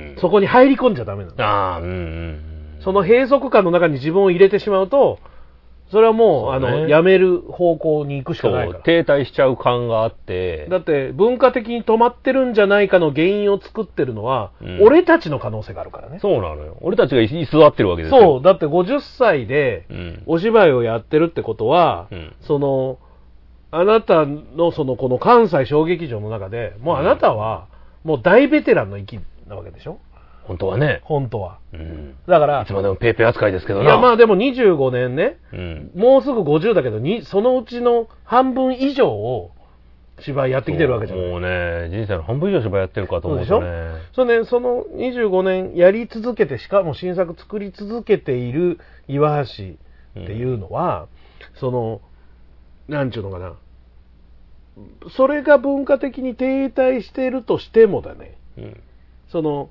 そこに入り込んじゃダメなの。あ、うんうんうん、その閉塞感の中に自分を入れてしまうと、それはもう、うね、あの、やめる方向に行くしかないから。 停滞しちゃう感があって。 だって、文化的に止まってるんじゃないかの原因を作ってるのは、うん、俺たちの可能性があるからね。 そうなのよ。俺たちが居座ってるわけですよ。 そう。だってごじゅっさいで、お芝居をやってるってことは、うん、その、あなたのその、この関西小劇場の中で、もうあなたは、もう大ベテランの域なわけでしょ？ 本当はね。 本当は。うん、だから。 いつまでもペーペー扱いですけどな。 いや、まあでもにじゅうごねんね。うん、もうすぐごじゅうだけど、にそのうちの半分以上を芝居やってきてるわけじゃない。 もうね、人生の半分以上芝居やってるかと思うとね。 そうでしょ？そうね、そのにじゅうごねんやり続けて、しかも新作作り続けている岩橋っていうのは、うん、その、なんちゅうのかな。それが文化的に停滞しているとしてもだね。うん、その、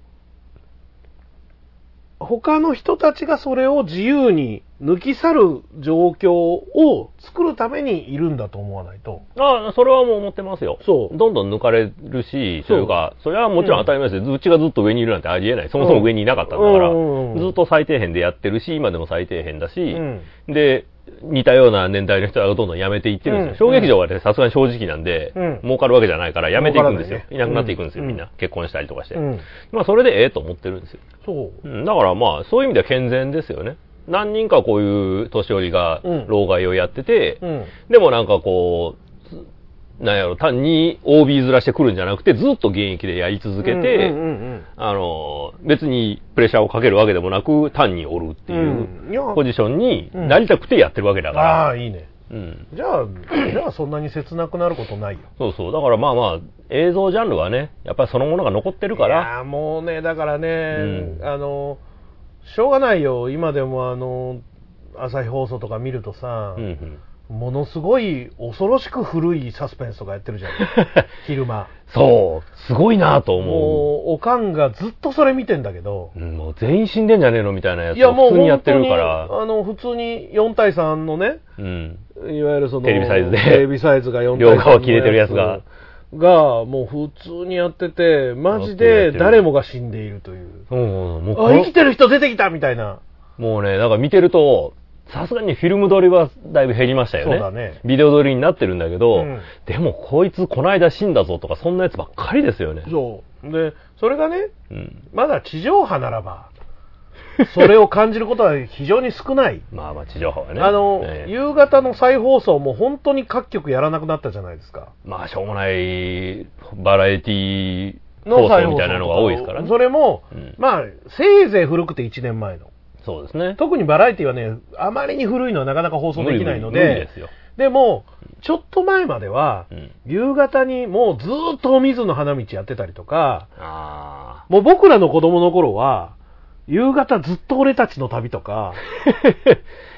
他の人たちがそれを自由に抜き去る状況を作るためにいるんだと思わないと。 ああ、それはもう思ってますよ。そう。どんどん抜かれるし、というか、それはもちろん当たり前ですよ。うちがずっと上にいるなんてありえない。そもそも上にいなかったんだから、うん、ずっと最底辺でやってるし、今でも最底辺だし、うん、で、似たような年代の人がどんどん辞めていってるんですよ。うん、小劇場はね、さすがに正直なんで、うん、儲かるわけじゃないから辞めていくんですよ。ね、いなくなっていくんですよ、うん、みんな。結婚したりとかして。うん、まあ、それでええと思ってるんですよ。そう。うん、だからまあ、そういう意味では健全ですよね。何人かこういう年寄りが老害をやってて、うん、でもなんかこう、なんやろ、単に オービー 面してくるんじゃなくて、ずっと現役でやり続けて、あの、別にプレッシャーをかけるわけでもなく、単におるっていうポジションになりたくてやってるわけだから。 ああ、いいね。うん、じゃあ、じゃあそんなに切なくなることないよ。 そうそう。だからまあまあ、映像ジャンルはね、やっぱりそのものが残ってるから。 いやもうね、だからね、うん、あの、しょうがないよ。今でもあの、朝日放送とか見るとさ、うんうんものすごい恐ろしく古いサスペンスとかやってるじゃん。昼間。 そう。すごいなと思う。 もう、おかんがずっとそれ見てんだけど。 うん、もう全員死んでんじゃねえのみたいなやつを普通にやってるから。 あの、普通によんたいさんのね、うん、いわゆるその、 テレビサイズで。 テレビサイズがよんたいさんの。 両側切れてるやつが。 が、もう普通にやってて、マジで誰もが死んでいるという。うん、もうあ、生きてる人出てきたみたいな。 もうね、なんか見てると、さすがにフィルム撮りはだいぶ減りましたよね。そうだね。ビデオ撮りになってるんだけど、うん、でもこいつこの間死んだぞとかそんなやつばっかりですよね。 そう。で、それがね、うん、まだ地上波ならば、それを感じることは非常に少ない。 まあまあ地上波はね。 あの、ね、夕方の再放送も本当に各局やらなくなったじゃないですか。 まあしょうもないバラエティ放送みたいなのが多いですからね。 それも、うん、まあせいぜい古くていちねんまえの。 そうですね。 特にバラエティはね、あまりに古いのはなかなか放送できないので、無理無理ですよ。でも、ちょっと前までは、うん、夕方にもうずっと水の花道やってたりとか、あもう僕らの子供の頃は、夕方ずっと俺たちの旅とか、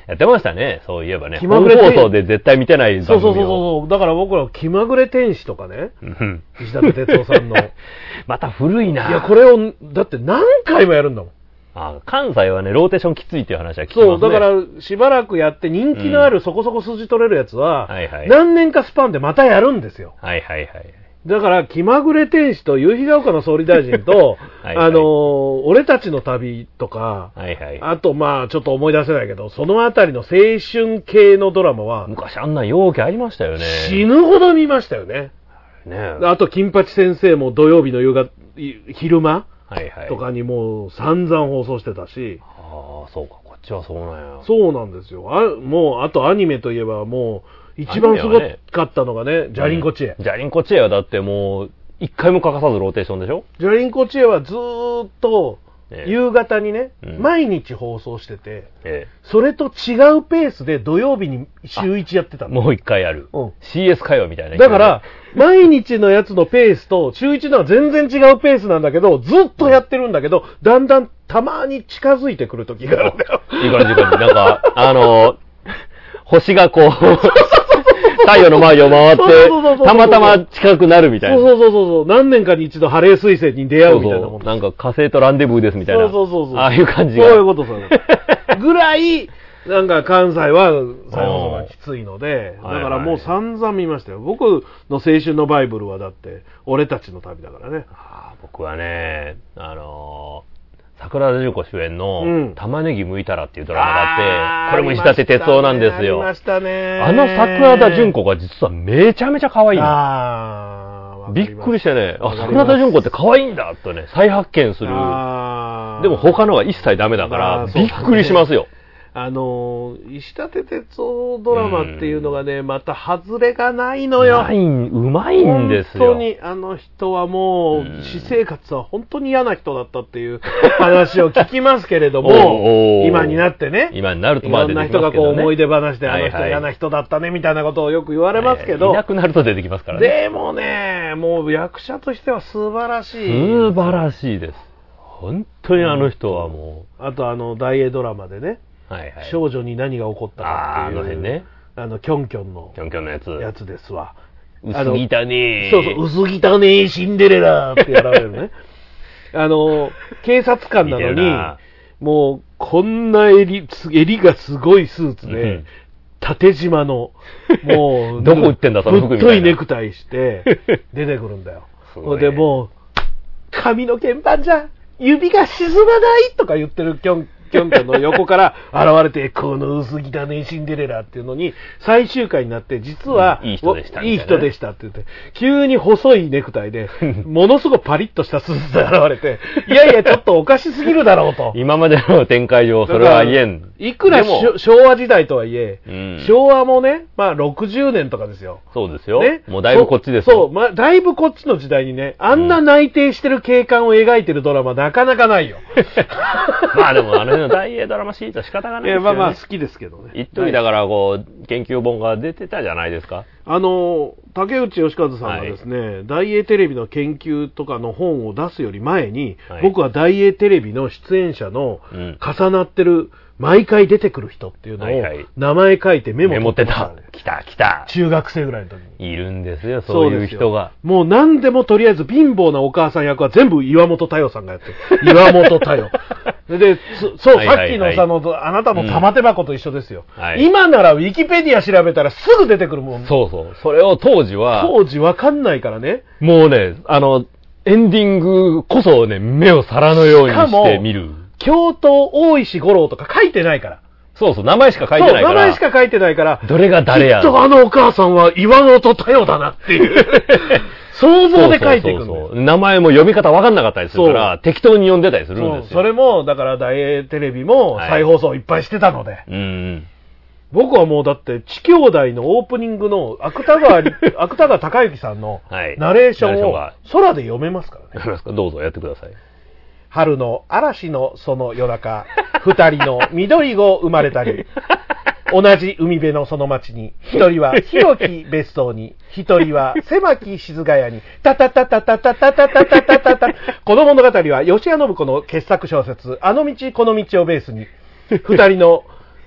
やってましたね、そういえばね。本放送で絶対見てない番組を。 そうそうそうそう。だから僕ら気まぐれ天使とかね。石立哲夫さんの。 また古いな。 いや、これを、だって何回もやるんだもん。 あ、関西はね、ローテーションきついっていう話は聞きますね。 そう、だからしばらくやって人気のあるそこそこ数字取れるやつは、うんはいはい、何年かスパンでまたやるんですよ。 はいはいはい。 だから、気まぐれ天使と夕日が丘の総理大臣と、はいはい、あのー、俺たちの旅とか、はいはい、あとまあ、ちょっと思い出せないけど、そのあたりの青春系のドラマは、 昔あんな容器ありましたよね。 死ぬほど見ましたよね。ねあと、金八先生も土曜日の夕方、昼間はいはい、とかにもう散々放送してたし。 ああ、そうか、こっちはそうなんや。 そうなんですよ。あもう、あとアニメといえばもう、一番すごかったのがね、ジャリンコチエ。 ジャリンコチエはだってもう、一回も欠かさずローテーションでしょ？ ジャリンコチエはずーっと、夕方にね、うん、毎日放送してて、ええ、それと違うペースで土曜日に週いちやってたの。 もう一回やる。うん、シーエス 歌謡みたいな。 だから、毎日のやつのペースと週いちのは全然違うペースなんだけど、ずっとやってるんだけど、だんだんたまに近づいてくる時があるんだよ。 いい感じいい感じ。なんか、あのー、星がこう、太陽の周りを回って、たまたま近くなるみたいな。 そうそうそうそう。何年かに一度ハレー彗星に出会うみたいなもん。そうそうなんか火星とランデブーですみたいな。 そうそうそうそう。 ああいう感じが。 そういうことそう。ぐらい、なんか関西は再放送がきついので、だからもう散々見ましたよ。僕の青春のバイブルはだって、俺たちの旅だからね。 あ僕はね、あのー、桜田淳子主演の玉ねぎ剥いたらっていうドラマがあって、これも石立哲夫なんですよ。 ありましたね。 あの桜田淳子が実はめちゃめちゃ可愛いの。びっくりしてね、あ、桜田淳子って可愛いんだとね、再発見する。でも他のは一切ダメだから、びっくりしますよ。 あの石立哲夫ドラマっていうのがね、また外れがないのよ。 ない、うまいんですよ。 本当にあの人はもう、私生活は本当に嫌な人だったっていう話を聞きますけれども、今になってね、 今になるとまあ出てきますけどね。いろんな人がこう思い出話で、あの人嫌な人だったねみたいなことをよく言われますけど、 いなくなると出てきますからね。 でもね、もう役者としては素晴らしい。 素晴らしいです。本当にあの人はもう。あとあの大映ドラマでね、はいはい、少女に何が起こったかっていう、あ, あの辺ね、あのキョンキョンのキョンキョンのやつやつですわ。 薄汚ねー。 そうそう、薄汚ねーシンデレラってやられるね。あの警察官なのに、もうこんな襟襟がすごいスーツで、うん、縦縞のもうどこ売ってんだその服みたいな。 ぶっといネクタイして出てくるんだよ。それでもう髪の鍵盤じゃ指が沈まないとか言ってるキョン。キョンキョンの横から現れて、この薄汚ねシンデレラっていうのに、最終回になって、実は、 いい人でした、 いい人でしたって言って、急に細いネクタイで、ものすごくパリッとしたスーツで現れて、いやいや、ちょっとおかしすぎるだろうと。 今までの展開上、それは言えん。 いくら昭和時代とはいえ、うん、昭和もね、まあろくじゅうねんとかですよ。 そうですよ。ね、もうだいぶこっちですよ。 そう、まあ、だいぶこっちの時代にね、あんな内定してる景観を描いてるドラマ、なかなかないよ。 まあでも、あの、大映ドラマシリーズは仕方がないですよね。 まあまあ好きですけどね。 一時だからこう、研究本が出てたじゃないですか。 あの、竹内義和さんがですね、はい、大映テレビの研究とかの本を出すより前に、はい、僕は大映テレビの出演者の重なってる、うん毎回出てくる人っていうのを名前書いてメモ取ってた。来た来た。 中学生ぐらいの時に。 いるんですよ、そういう人が。 もう何でもとりあえず貧乏なお母さん役は全部岩本太陽さんがやってる。岩本太陽。で、そう、はいはいはい、さっきのさの、あなたの玉手箱と一緒ですよ、うんはい。今ならウィキペディア調べたらすぐ出てくるもん。 そうそう。それを当時は。 当時わかんないからね。 もうね、あの、エンディングこそね、目を皿のようにして見る。 京都大石五郎とか書いてないから。 そうそう、名前しか書いてないから。 そう、名前しか書いてないから。 どれが誰や。 きっとあのお母さんは岩本太陽だなっていう。想像で書いていくんだよ。そうそうそう名前も読み方わかんなかったりするから、適当に読んでたりするんですよ。 それも、だから大映テレビも再放送いっぱいしてたので。はい、うん僕はもうだって、地兄弟のオープニングの芥川、芥川隆之さんのナレーションを空で読めますからね。 どうぞやってください。 春の嵐のその夜中、二人の緑子生まれたり、同じ海辺のその町に、一人は広き別荘に、一人は狭き静ヶ谷に、タタタタタタタタタタタタタ。この物語は吉谷信子の傑作小説、あの道この道をベースに、二人の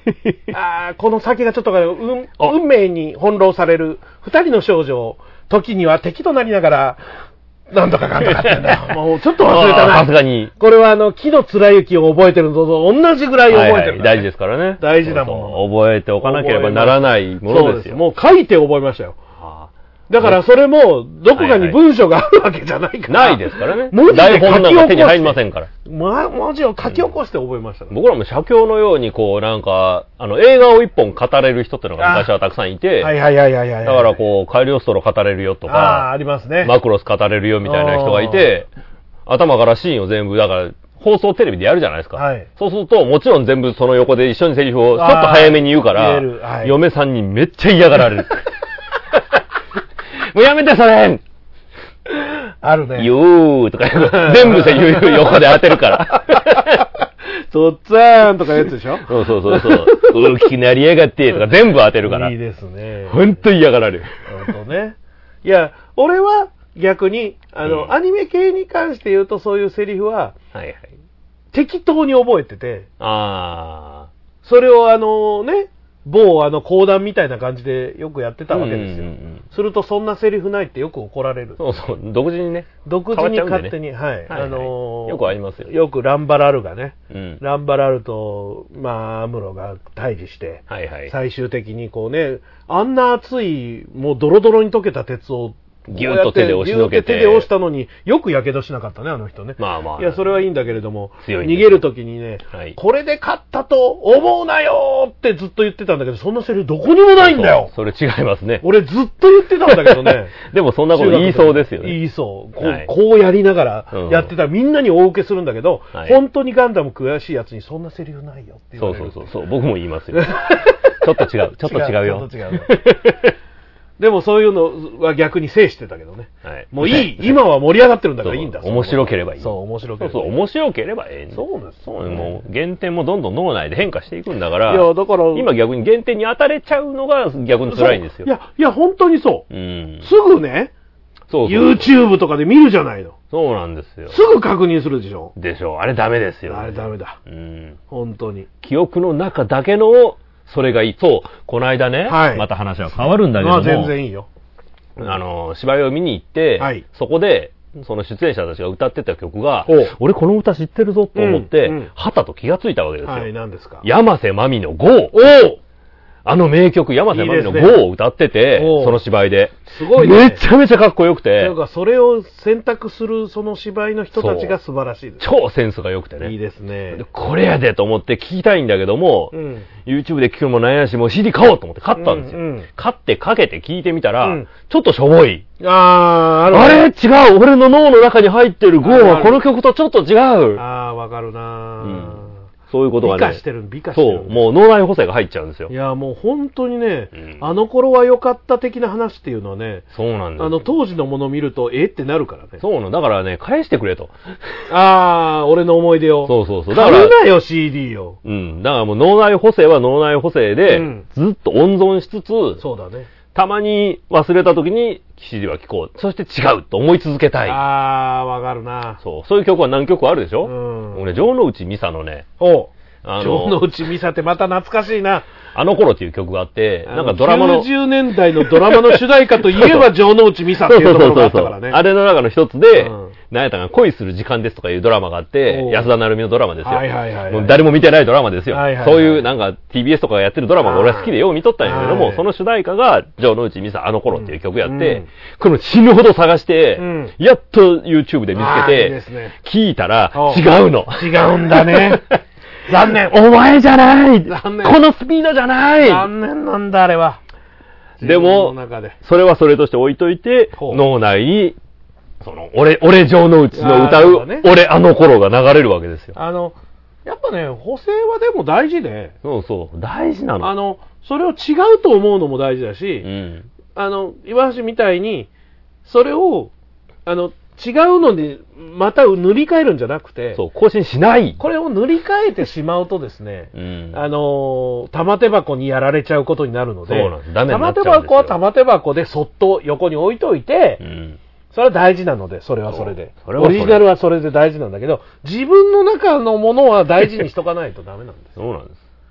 あこの先がちょっと、うん、運命に翻弄される二人の少女、時には敵となりながら、なんとかかんとかってんだよ。もうちょっと忘れたな。 さすがに。 これはあの、木の貫之を覚えてるのと同じぐらい覚えてる、ねはいはい。 大事ですからね。 大事なもの。 そうそう覚えておかなければならないものですよ。そうです。 もう書いて覚えましたよ。だからそれも、どこかに文章があるわけじゃないから。 はいはい、ないですからね。 文字で書き起こして。台本なんか手に入りませんから。 ま、文字を書き起こして覚えましたから、 うん、僕らも写経のように、こう、なんか、あの、映画を一本語れる人っていうのが昔はたくさんいて、 はいはいはいはいはい。 だからこう、カイリオストロ語れるよとか、 ああ、ありますね。 マクロス語れるよみたいな人がいて、頭からシーンを全部、だから、放送テレビでやるじゃないですか。はい、そうすると、もちろん全部その横で一緒にセリフをちょっと早めに言うから、はい、嫁さんにめっちゃ嫌がられる。もうやめてそれあるね。 よーとか全部セリフ横で当てるから。 とっつぁんとかやつでしょそうそうそうそう。大きくなりやがってとか全部当てるから。 いいですね。 ほんと嫌がられる。 ほんとね。いや、俺は逆に、あの、うん、アニメ系に関して言うとそういうセリフは、はいはい、適当に覚えてて、あー。それをあのね、某あの講談みたいな感じでよくやってたわけですよ。うんうんうん、するとそんなセリフないってよく怒られる。 そうそう、独自にね。 独自に勝手に、ね、はい。はいはい、あのー、 よくありますよ。 よくランバラルがね、うん、ランバラルと、まあ、アムロが対峙して、はいはい、最終的にこうね、あんな熱い、もうドロドロに溶けた鉄を、 ギュッと手で押しのけて。 手で押したのによくやけどしなかったね、あの人ね。まあまあ。いや、それはいいんだけれども、逃げるときにね、はい、これで勝ったと思うなよってずっと言ってたんだけど、そんなセリフどこにもないんだよ。 そうそうそれ違いますね。 俺ずっと言ってたんだけどね。 でもそんなこと言いそうですよね。 言いそう。こう、はい、こうやりながらやってたらみんなに大受けするんだけど、はい、本当にガンダム詳しいやつにそんなセリフないよって言われる。 そうそうそう。僕も言いますよ。ちょっと違う。ちょっと違うよ。 ちょっと違う。でもそういうのは逆に制してたけどね。はい、もういい、今は盛り上がってるんだからいいんだ。 面白ければいい。 そう、面白ければいい。 そう、面白ければええんだ。 そうです。 そう、もう原点もどんどん脳内で変化していくんだから、 いや、だから、 今逆に原点に当たれちゃうのが逆に辛いんですよ。 いや、いや、本当にそう。うん、すぐね、そうそう YouTube とかで見るじゃないの。 そうなんですよ。 すぐ確認するでしょ。 でしょ。あれダメですよ、ね。 あれダメだ。うん。本当に。 記憶の中だけの、それがいい。そう、この間ね、はい、また話は変わるんだけども。まあ全然いいよ。 あの、芝居を見に行って、はい、そこで、その出演者たちが歌ってた曲が、俺この歌知ってるぞと思って、うんうん、はたと気がついたわけですよ。はい、 何ですか？ 山瀬まみの ゴー。おあの名曲、山瀬まみの ゴー を歌ってて、いいね、その芝居で。 すごいね。 めちゃめちゃかっこよくて。 なんかそれを選択するその芝居の人たちが素晴らしいです。 超センスが良くてね。 いいですね。 でこれやでと思って聞きたいんだけども、うん、YouTube で聞くのもないやし、もう シーディー 買おうと思って買ったんですよ。うんうん、買ってかけて聞いてみたら、うん、ちょっとしょぼい。 あー、ある、 ね、あれ違う俺の脳の中に入ってる ゴー はこの曲とちょっと違う。 あー、わかるなー。うんそういうことがね。 美化してる、美化してる。 そう、もう脳内補正が入っちゃうんですよ。 いや、もう本当にね、うん、あの頃は良かった的な話っていうのはね、 そうなんです。 あの、当時のものを見ると、えってなるからね。 そうなの。だからね、返してくれと。 あー、俺の思い出を。 そうそうそう。 だから。買うなよ、シーディー を。 うん。だからもう脳内補正は脳内補正で、うん、ずっと温存しつつ、 そうだね。 たまに忘れた時に シーディー は聴こう。そして違うと思い続けたい。 あー、わかるな。 そう。そういう曲は何曲あるでしょ？うん。俺、城之内美沙のね、 おう。城之内美沙ってまた懐かしいな。 あの頃っていう曲があって、なんかドラマの。 きゅうじゅうねんだいのドラマの主題歌といえば城之内美沙っていうところがあったからね。そうそうそうそう。 あれの中の一つで、うん、なんやったかな、恋する時間ですとかいうドラマがあって、安田成美のドラマですよ。はいはいはい、はい。もう誰も見てないドラマですよ。はいはいはい、そういうなんか ティービーエス とかがやってるドラマが俺は好きでよう見とったんやけれども、はい、その主題歌が城之内美沙あの頃っていう曲やって、うん、この死ぬほど探して、うん、やっと YouTube で見つけて、いいですね、聞いたら違うの。 違うんだね。残念。 お前じゃない残念。このスピードじゃない残念なんだ、あれは。 でも、でそれはそれとして置いといて、脳内に、その、俺、俺城之内の歌う、ね、俺あの頃が流れるわけですよ。 あの、やっぱね、補正はでも大事で。 そうそう、大事なの。 あの、それを違うと思うのも大事だし、うん、あの、岩橋みたいに、それを、あの、違うのにまた塗り替えるんじゃなくて、 そう、更新しない。 これを塗り替えてしまうとですね、うん、あの、玉手箱にやられちゃうことになるので、 そうなんです。ダメになっちゃうんですよ。 玉手箱は玉手箱でそっと横に置いといて、うん、それは大事なので、それはそれで。それはそれオリジナルはそれで大事なんだけど、自分の中のものは大事にしとかないとダメなんです。 そうなんです。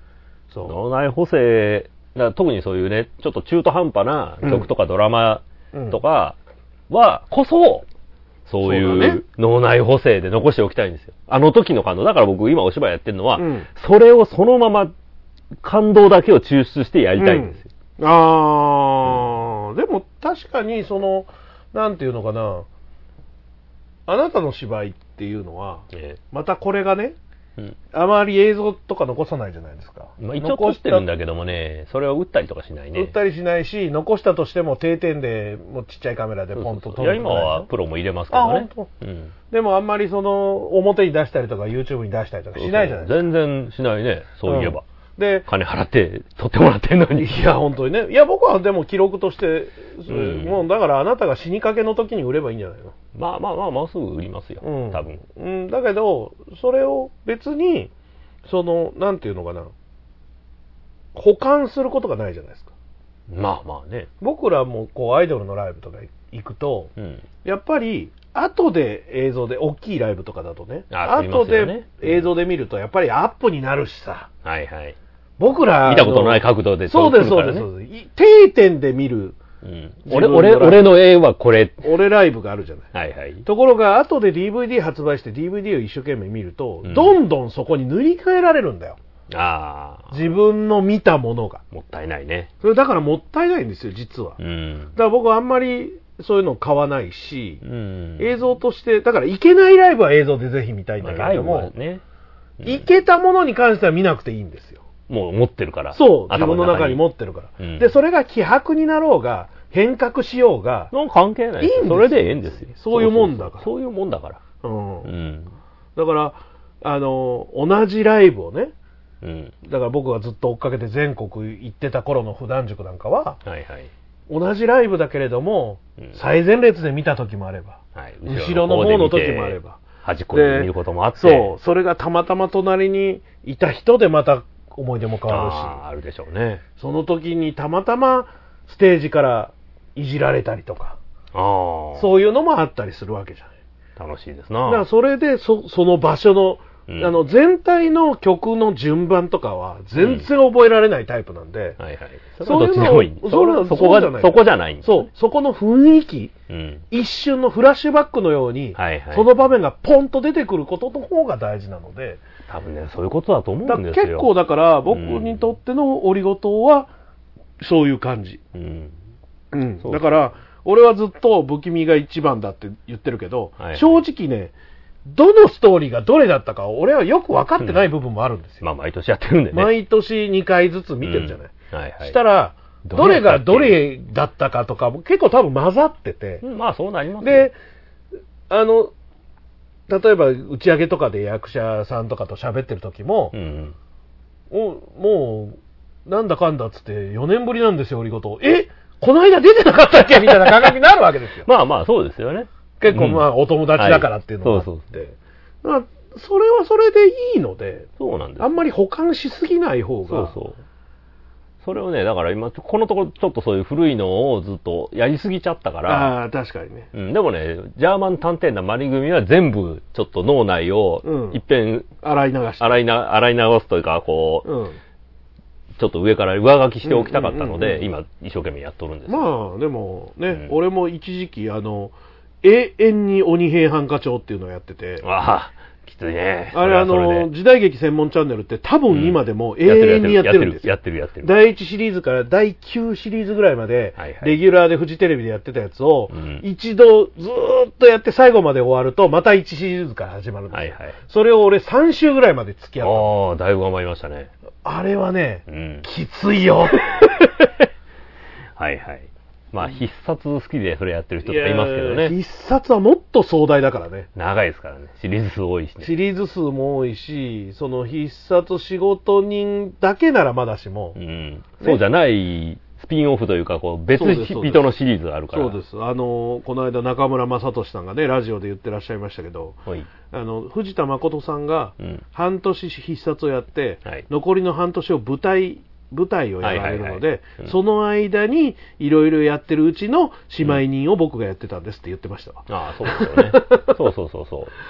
そう脳内補正だから特にそういうねちょっと中途半端な曲とかドラマとかはこそ、そういう脳内補正で残しておきたいんですよ。あの時の感動。だから僕今お芝居やってるのは、うん、それをそのまま感動だけを抽出してやりたいんですよ。 うん、あー、うん、でも確かにその、なんていうのかな、あなたの芝居っていうのは、ええ、またこれがね、うん、あまり映像とか残さないじゃないですか。 まあ、一応撮ってるんだけどもね、それを打ったりとかしないね。 打ったりしないし、残したとしても定点でもうちっちゃいカメラでポンと撮る。 いや今はプロも入れますけどね。あ、本当。うん、 でもあんまりその表に出したりとか YouTube に出したりとかしないじゃないですか。 全然しないね。そういえば。うんで金払って撮ってもらってんのに。 いや本当にね。いや僕はでも記録として、うん、もうだからあなたが死にかけの時に売ればいいんじゃないの。 まあまあまあもうすぐ売りますよ、うん、多分、 うん、だけどそれを別にそのなんていうのかな、保管することがないじゃないですか。 まあまあね。 僕らもこうアイドルのライブとか行くと、うん、やっぱり後で映像で大きいライブとかだとね、あ後で映像で見るとやっぱりアップになるしさ、 はいはい。 僕ら見たことない角度で撮るからね。そうですそうです。 定点で見る、 うん、俺俺俺の絵はこれ。 俺ライブがあるじゃない。 はいはい。 ところが後で ディーブイディー 発売して ディーブイディー を一生懸命見ると、うん、どんどんそこに塗り替えられるんだよ。 ああ。 自分の見たものが。 もったいないね。 それだからもったいないんですよ実は。うん。だから僕はあんまりそういうの買わないし、うん、映像としてだからいけないライブは映像でぜひ見たいんだけれども、まあライブはね、うん、いけたものに関しては見なくていいんですよ。 もう持ってるから。 そう、自分の中に持ってるから。うん、で、それが希薄になろうが、変革しようが。 なんか関係ない。いいんですよ。それでええんですよ。 そういうもんだから。 そういうもんだから。うん。 うん、だから、あの、同じライブをね、うん、だから僕がずっと追っかけて全国行ってた頃の普段塾なんかは、はいはい、同じライブだけれども、うん、最前列で見た時もあれば、はい、後ろの方の時もあれば、 端っこで見ることもあって、 そう、それがたまたま隣にいた人でまた、思い出も変わるしあ, あるでしょうね。 その時にたまたまステージからいじられたりとか、あそういうのもあったりするわけじゃない。楽しいですな。 だからそれで そ, その場所の、うん、あの全体の曲の順番とかは全然覚えられないタイプなんで、うん、はいはい、 そういうのをそれそこがそこじゃないんです、ね、 そうそこの雰囲気、うん、一瞬のフラッシュバックのように、はいはい、その場面がポンと出てくることの方が大事なので。 多分ね、そういうことだと思うんですよ。 結構だから僕にとってのオリゴ糖はそういう感じ。うんうん、だから俺はずっと不気味が一番だって言ってるけど、はいはい、正直ね、どのストーリーがどれだったか俺はよく分かってない部分もあるんですよ。 うん、まあ毎年やってるんでね。 毎年にかいずつ見てるじゃない。うん、はいはい、したらどれがどれだったかとか結構多分混ざってて、 うん、まあそうなりますね。で、あの例えば打ち上げとかで役者さんとかと喋ってる時も、うん、おもうなんだかんだっつってよねんぶりなんですよオリゴ糖。えこの間出てなかったっけみたいな感覚になるわけですよ。 まあまあそうですよね。 結構まあ、うん、お友達だからっていうのがあって、はい、そうそうだからそれはそれでいいので、 そうなんです。 あんまり保管しすぎない方が。 そうそう。それをね、だから今、このところちょっとそういう古いのをずっとやりすぎちゃったから。 ああ、確かにね。 うん、でもね、ジャーマン探偵なマリ組は全部ちょっと脳内をいっぺん、うん、 洗い流して。 洗いな、洗い流すというか、こう、うん、ちょっと上から上書きしておきたかったので、うんうんうんうん、今一生懸命やっとるんですよ。 まあ、でもね、うん、俺も一時期、あの、永遠に鬼平犯科帳っていうのをやってて。 ああ。きついね。 あれ、あの、時代劇専門チャンネルって多分今でも永遠にやってるんですよ。 やってるやってる。 だいいちシリーズからだいきゅうシリーズぐらいまで、レギュラーでフジテレビでやってたやつを、一度ずーっとやって最後まで終わると、またいちシリーズから始まるんですよ。はいはい、それを俺さん週ぐらいまで付き合った。 ああ、だいぶ頑張りましたね。 あれはね、うん、きついよ。 はいはい。まあ必殺好きでそれやってる人とかいますけどね。 必殺はもっと壮大だからね。 長いですからね。シリーズ数多いしね。 シリーズ数も多いし、その必殺仕事人だけならまだしも、うんね、そうじゃないスピンオフというかこう別人のシリーズがあるから。 そうです。あのこの間中村雅俊さんがねラジオで言ってらっしゃいましたけど、はい、あの藤田誠さんが半年必殺をやって、うんはい、残りの半年を舞台舞台をやられるので、はいはいはい、その間にいろいろやってるうちの姉妹人を僕がやってたんですって言ってましたわ。 うん、ああ、そうですよね。そうそうそうそ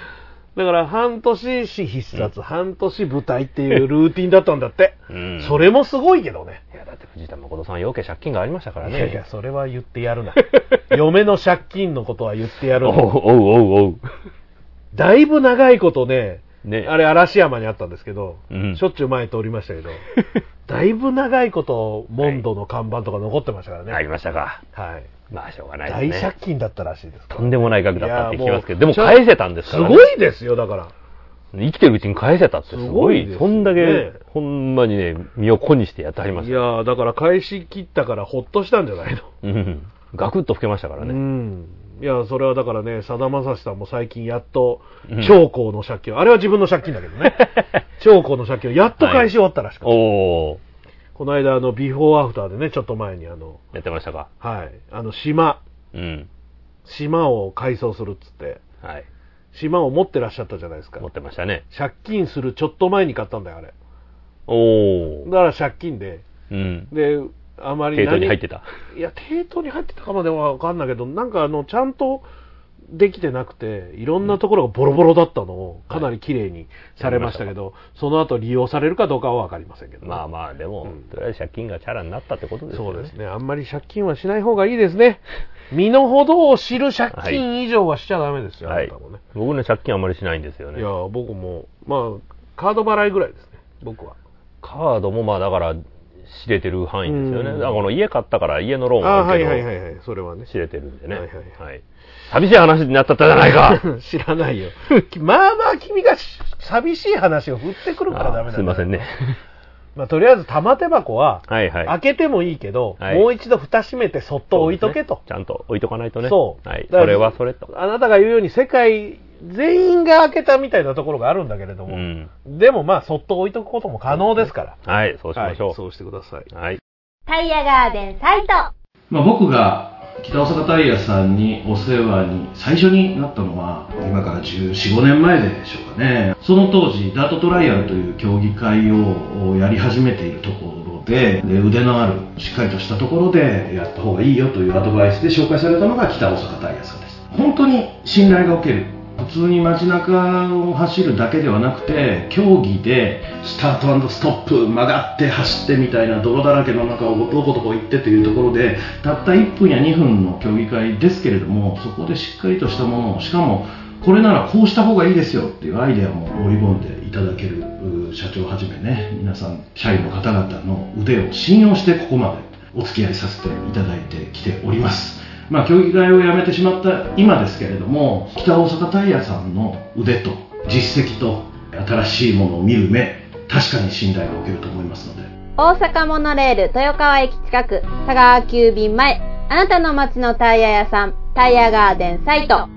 だから半年詩必殺、うん、半年舞台っていうルーティンだったんだって、うん、それもすごいけどね。 いやだって藤田誠さん余計借金がありましたからね。 いやいやそれは言ってやるな嫁の借金のことは言ってやるな。 おうおうおうおう。 だいぶ長いことね、ねあれ嵐山にあったんですけど、うん、しょっちゅう前通りましたけどだいぶ長いことモンドの看板とか残ってましたからね。 ありましたか。 はい。 まあしょうがないですね。 大借金だったらしいですから、 ね、とんでもない額だったって聞きますけど、でも返せたんですからね。 すごいですよ、だから。 生きてるうちに返せたってすごい。すごいですね、そんだけ、ほんまにね、身を粉にしてやってはりました。 いやだから返し切ったからほっとしたんじゃないの。 うん。ガクッと吹けましたからね。 うん。いや、それはだからね、さだまさしさんも最近やっと、長江の借金、うん、あれは自分の借金だけどね。長江の借金をやっと返し終わったらしくて。はい、おー。この間、あの、ビフォーアフターでね、ちょっと前にあの、 やってましたか。 はい。あの、島。うん、島を改装するっつって、はい、島を持ってらっしゃったじゃないですか。 持ってましたね。 借金するちょっと前に買ったんだよあれ。おお。だから借金で、うん、であまり抵当に入ってた。 いや抵当に入ってたかまでは分かんないけど、なんかあのちゃんとできてなくていろんなところがボロボロだったのをかなり綺麗にされましたけど、はい、その後利用されるかどうかは分かりませんけど、ね、 まあまあでも、うん、とりあえず借金がチャラになったってことですよね。 そうですね。あんまり借金はしない方がいいですね。身の程を知る借金以上はしちゃダメですよ、はい、あなたもね。 僕ね借金あんまりしないんですよね。 いや僕もまあカード払いぐらいですね僕は。 カードもまあだから知れてる範囲ですよね。うん、だからこの家買ったから家のローンはあるけど、はいはいはいはい、それはね知れてるんでね。はいはいはい。寂しい話になったじゃないか。 知らないよ。まあまあ君が寂しい話を振ってくるからダメなんだ。 すいませんね。 まあ、とりあえず玉手箱は開けてもいいけど、はいはい、もう一度蓋閉めてそっと置いとけと、 ね、ちゃんと置いとかないとね。 そう、 はい、それはそれと。 あなたが言うように世界全員が開けたみたいなところがあるんだけれども、うん、でもまあそっと置いとくことも可能ですから、 はい、そうしましょう、はい、 そうしてください。 はい。 タイヤガーデンサイト。 まあ、僕が北大阪タイヤさんにお世話に最初になったのは今からじゅうよん、ごねんまえでしょうかね。その当時ダートトライアルという競技会をやり始めているところ で, で腕のあるしっかりとしたところでやった方がいいよというアドバイスで紹介されたのが北大阪タイヤさんです。本当に信頼がおける。普通に街中を走るだけではなくて競技でスタート&ストップ曲がって走ってみたいな泥だらけの中をどこどこ行ってというところでたったいっぷんやにふんの競技会ですけれども、そこでしっかりとしたものを、しかもこれならこうした方がいいですよっていうアイデアも盛り込んでいただける社長をはじめね、皆さん社員の方々の腕を信用してここまでお付き合いさせていただいてきております。まあ、競技会をやめてしまった今ですけれども、北大阪タイヤさんの腕と実績と新しいものを見る目、確かに信頼がおけると思いますので。 大阪モノレール豊川駅近く佐川急便前、あなたの街のタイヤ屋さん、タイヤガーデンサイト。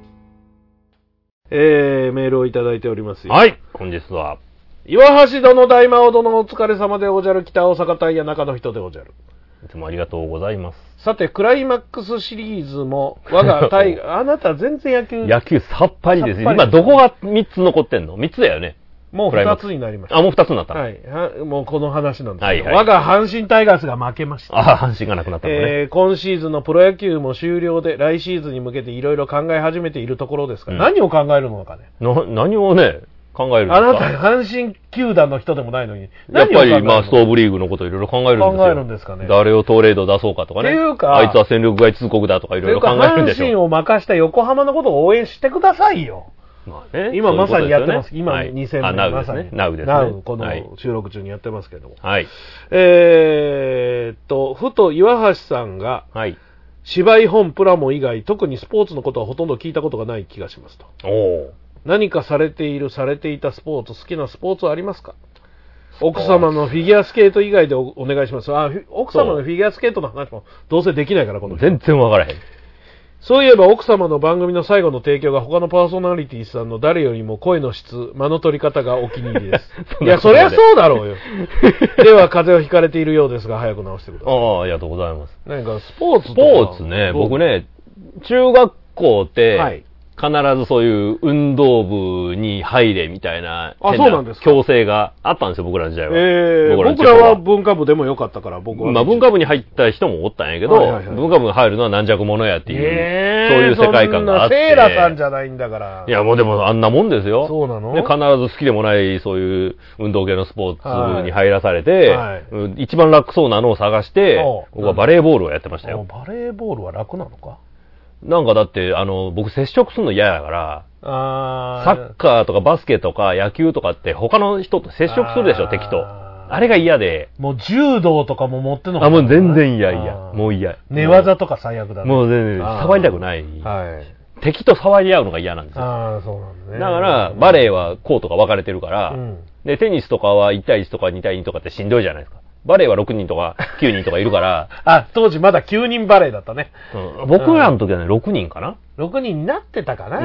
えー、メールをいただいておりますよ。 はい、本日は岩橋殿大魔王殿お疲れ様でおじゃる。北大阪タイヤ中の人でおじゃる。 いつもありがとうございます。 さてクライマックスシリーズも我がタイあなた全然野球野球さっぱりです。今どこがみっつ残ってんの？みっつだよね。 もうふたつになりました。 あ、もうふたつになった。 はい。もうこの話なんですけど、はいはい、我が阪神タイガースが負けました。 あ、阪神がなくなったのね。 えー、今シーズンのプロ野球も終了で、来シーズンに向けていろいろ考え始めているところですから、うん、何を考えるのかね。 な、何をね、考えるんですか。 あなた阪神球団の人でもないのに、 やっぱりまあストーブリーグのこといろいろ考えるんですよ。 考えるんですかね。 誰をトレード出そうかとかね。っていうか、あいつは戦力外通告だとかいろいろ考えるんでしょ。 阪神を任した横浜のことを応援してくださいよ。まあね、今まさにやってます。ううね、今、はい、にせんねんまさに。 ナウですね。 ナウ、この収録中にやってますけども。 はい。 えーっと、ふと岩橋さんが、はい。芝居本プラモ以外、特にスポーツのことはほとんど聞いたことがない気がしますと。お何かされている、されていたスポーツ、好きなスポーツはありますか？奥様のフィギュアスケート以外で お, お願いします。あ、奥様のフィギュアスケートの話もどうせできないから、この全然わからへん。 そういえば奥様の番組の最後の提供が他のパーソナリティさんの誰よりも声の質、間の取り方がお気に入りです。いや、そりゃそうだろうよ。では風邪をひかれているようですが、早く治してください。 ああ、ありがとうございます。 何かスポーツとか。 スポーツね、僕ね、中学校って、はい、 必ずそういう運動部に入れみたいな、 あ、そうなんですか。 強制があったんですよ、僕らの時代は。 えー、僕ら, 僕らは文化部でもよかったから、僕は。 まあ文化部に入った人もおったんやけど、はいはいはい、文化部に入るのは軟弱者やっていう、えー、そういう世界観があって。 そんなセーラさんじゃないんだから。 いや、もうでもあんなもんですよ。 そうなの？ で、必ず好きでもない、そういう運動系のスポーツ部に入らされて、はいはい、一番楽そうなのを探して、僕はバレーボールをやってましたよ。 バレーボールは楽なのか？ なんかだって、あの、僕接触するの嫌やから、あサッカーとかバスケとか野球とかって他の人と接触するでしょ、敵と。あれが嫌で。 もう柔道とかも持ってんのかな？あ、もう全然嫌嫌。もう嫌。 寝技とか最悪だね。 もう全然、触りたくない。はい。敵と触り合うのが嫌なんですよ。 ああ、そうなんですね。 だから、バレーはコートが分かれてるから、うん、で、テニスとかはいち対いちとかに対にとかってしんどいじゃないですか。バレーはろくにんとかきゅうにんとかいるから。 あ、当時まだきゅうにんバレーだったね。 うん、僕らの時はね、ろくにんかな ? ろく 人になってたかな。 うん。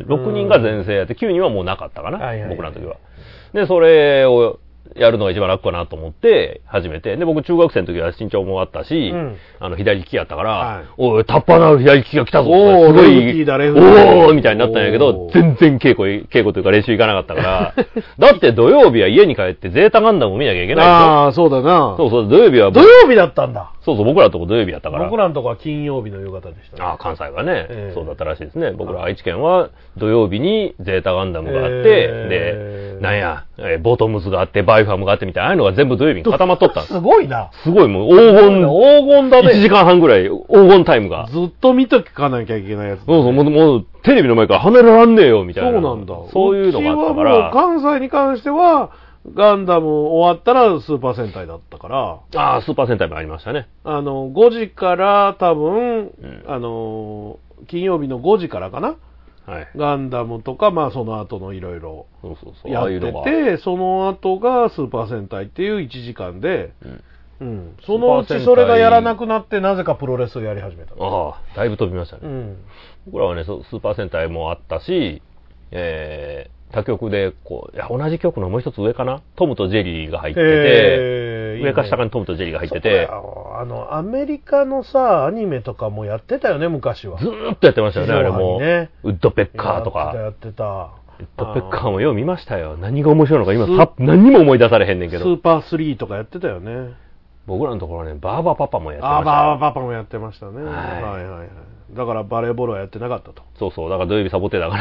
ろくにんが全盛やって、きゅうにんはもうなかったかな。はいはいはい、僕らの時は。で、それをやるのが一番楽かなと思って始めて。で、僕中学生の時は身長もあったし、うん、あの、左利きやったから、はい、おい、タッパーな左利きが来たぞ。 おー、すごい、 おーみたいになったんやけど、全然稽古、稽古というか練習行かなかったから、だって土曜日は家に帰ってゼータガンダムを見なきゃいけないでしょ。 ああ、そうだな。 そうそう、土曜日は。 土曜日だったんだ。 そうそう、僕らのとこ土曜日やったから。 僕らのとこは金曜日の夕方でした、ね。 ああ、関西はね、えー、そうだったらしいですね。僕ら愛知県は土曜日にゼータガンダムがあって、えー、で、なんや、えー、ボトムズがあって、バイファムがあってみたいな、ああいうのが全部土曜日に固まっとったんです。 すごいな。 すごい、もう黄金。 黄金だね。 いちじかんはんぐらい黄金タイムが。 ずっと見とかなきゃいけないやつ、ね。 そうそう、もう、もうテレビの前から離れらんねえよ、みたいな。 そうなんだ。 そういうのがあったから。 もう関西に関しては、ガンダム終わったらスーパー戦隊だったから。 ああ、スーパー戦隊もありましたね。 あの、ごじから多分、うん、あの、金曜日のごじからかな。はい、ガンダムとか、まあその後のいろいろやってて、その後がスーパー戦隊っていういちじかんで、うんうん、そのうちそれがやらなくなって、なぜかプロレスをやり始めた。 ああ、だいぶ飛びましたね。うん、僕らはね、スーパー戦隊もあったし、えー、他局でこう、いや、同じ局のもう一つ上かな、トムとジェリーが入ってて、えー、上か下かにトムとジェリーが入ってて、 あの、アメリカのさ、アニメとかもやってたよね、昔は。 ずーっとやってましたよね、あれも。ね、ウッドペッカーとか。 やってた、やってた。ウッドペッカーもよう見ましたよ。何が面白いのか今さ、何にも思い出されへんねんけど。 スーパースリーとかやってたよね。 僕らのところはね、バーバパパもやってました。あ、 バーバパパもやってましたね。はい、はいはいはい。だからバレーボールはやってなかったと。 そうそう、だから土曜日サボってたから、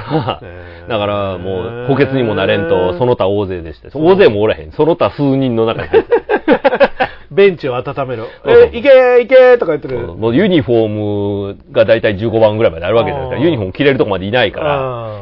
えー、だからもう補欠にもなれんと、その他大勢でして、大勢もおらへん。その他数人の中に入って。 ベンチを温めろ。え、いけいけとか言ってる。 もうユニフォームがだいたいじゅうごばんぐらいまであるわけじゃないですか。ユニフォーム着れるとこまでいないから、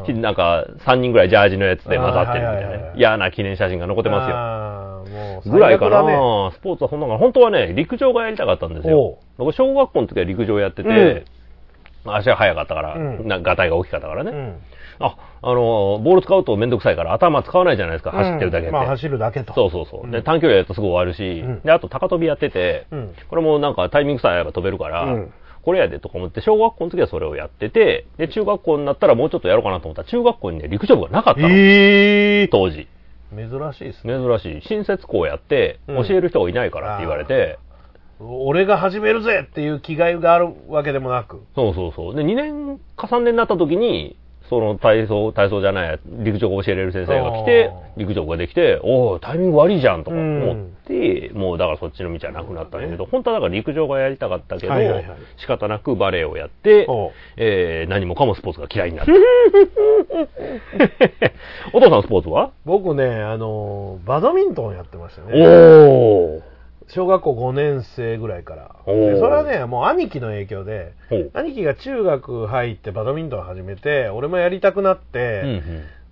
なんかさんにんぐらいジャージのやつで混ざってるみたいな、ね、嫌な記念写真が残ってますよ。あもうぐらいかな、ね、スポーツはそんなの。本当はね、陸上がやりたかったんですよ。僕小学校の時は陸上やってて、うん、足が速かったから、うん、なガタイが大きかったからね。うん、あ、あの、ボール使うとめんどくさいから頭使わないじゃないですか、走ってるだけで、うん。 まあ走るだけと。 そうそうそう。うん、で、短距離やるとすぐ終わるし、うん、で、あと高跳びやってて、うん、これもなんかタイミングさえあれば飛べるから、うん、これやでとか思って、小学校の時はそれをやってて、で、中学校になったらもうちょっとやろうかなと思ったら、中学校にね、陸上部がなかったの。えー、当時。 珍しいですね。 珍しい。新設校やって、教える人がいないからって言われて、 うん、俺が始めるぜっていう気概があるわけでもなく。 そうそうそう。で、にねんかさんねんになった時に、その体操、体操じゃない、陸上が教えれる先生が来て、陸上ができて、おお、タイミング悪いじゃんとか思って、うん、もうだからそっちの道はなくなったんだけど、ね、本当はだから陸上がやりたかったけど、はいはいはい、仕方なくバレエをやって、えー、何もかもスポーツが嫌いになった。お父さんスポーツは？ 僕ね、あの、バドミントンやってましたね。 おー。 小学校ごねん生ぐらいから。でそれはね、もう兄貴の影響で、兄貴が中学入ってバドミントン始めて、俺もやりたくなって、うんうん、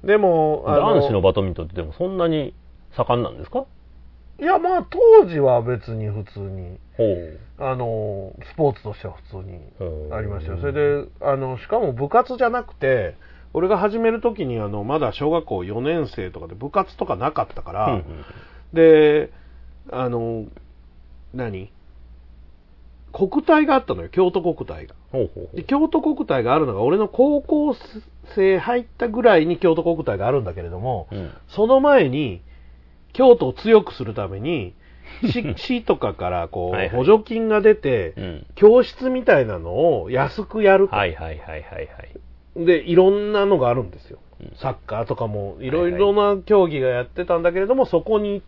でも、 あの男子のバドミントンってでもそんなに盛んなんですか？ いや、まあ当時は別に普通に、あの、スポーツとしては普通にありましたよ。それで、あの、しかも部活じゃなくて、俺が始めるときにあの、まだ小学校よねん生とかで部活とかなかったから、うんうん、で、あの、何国体があったのよ、京都国体が。ほうほうほう。で京都国体があるのが俺の高校生入ったぐらいに京都国体があるんだけれども、うん、その前に京都を強くするために市, 市とかからこうはい、はい、補助金が出て、うん、教室みたいなのを安くやると。 はいはいはいはいはい。 で、いろんなのがあるんですよ。サッカーとかも、いろいろな競技がやってたんだけれども、そこに行って、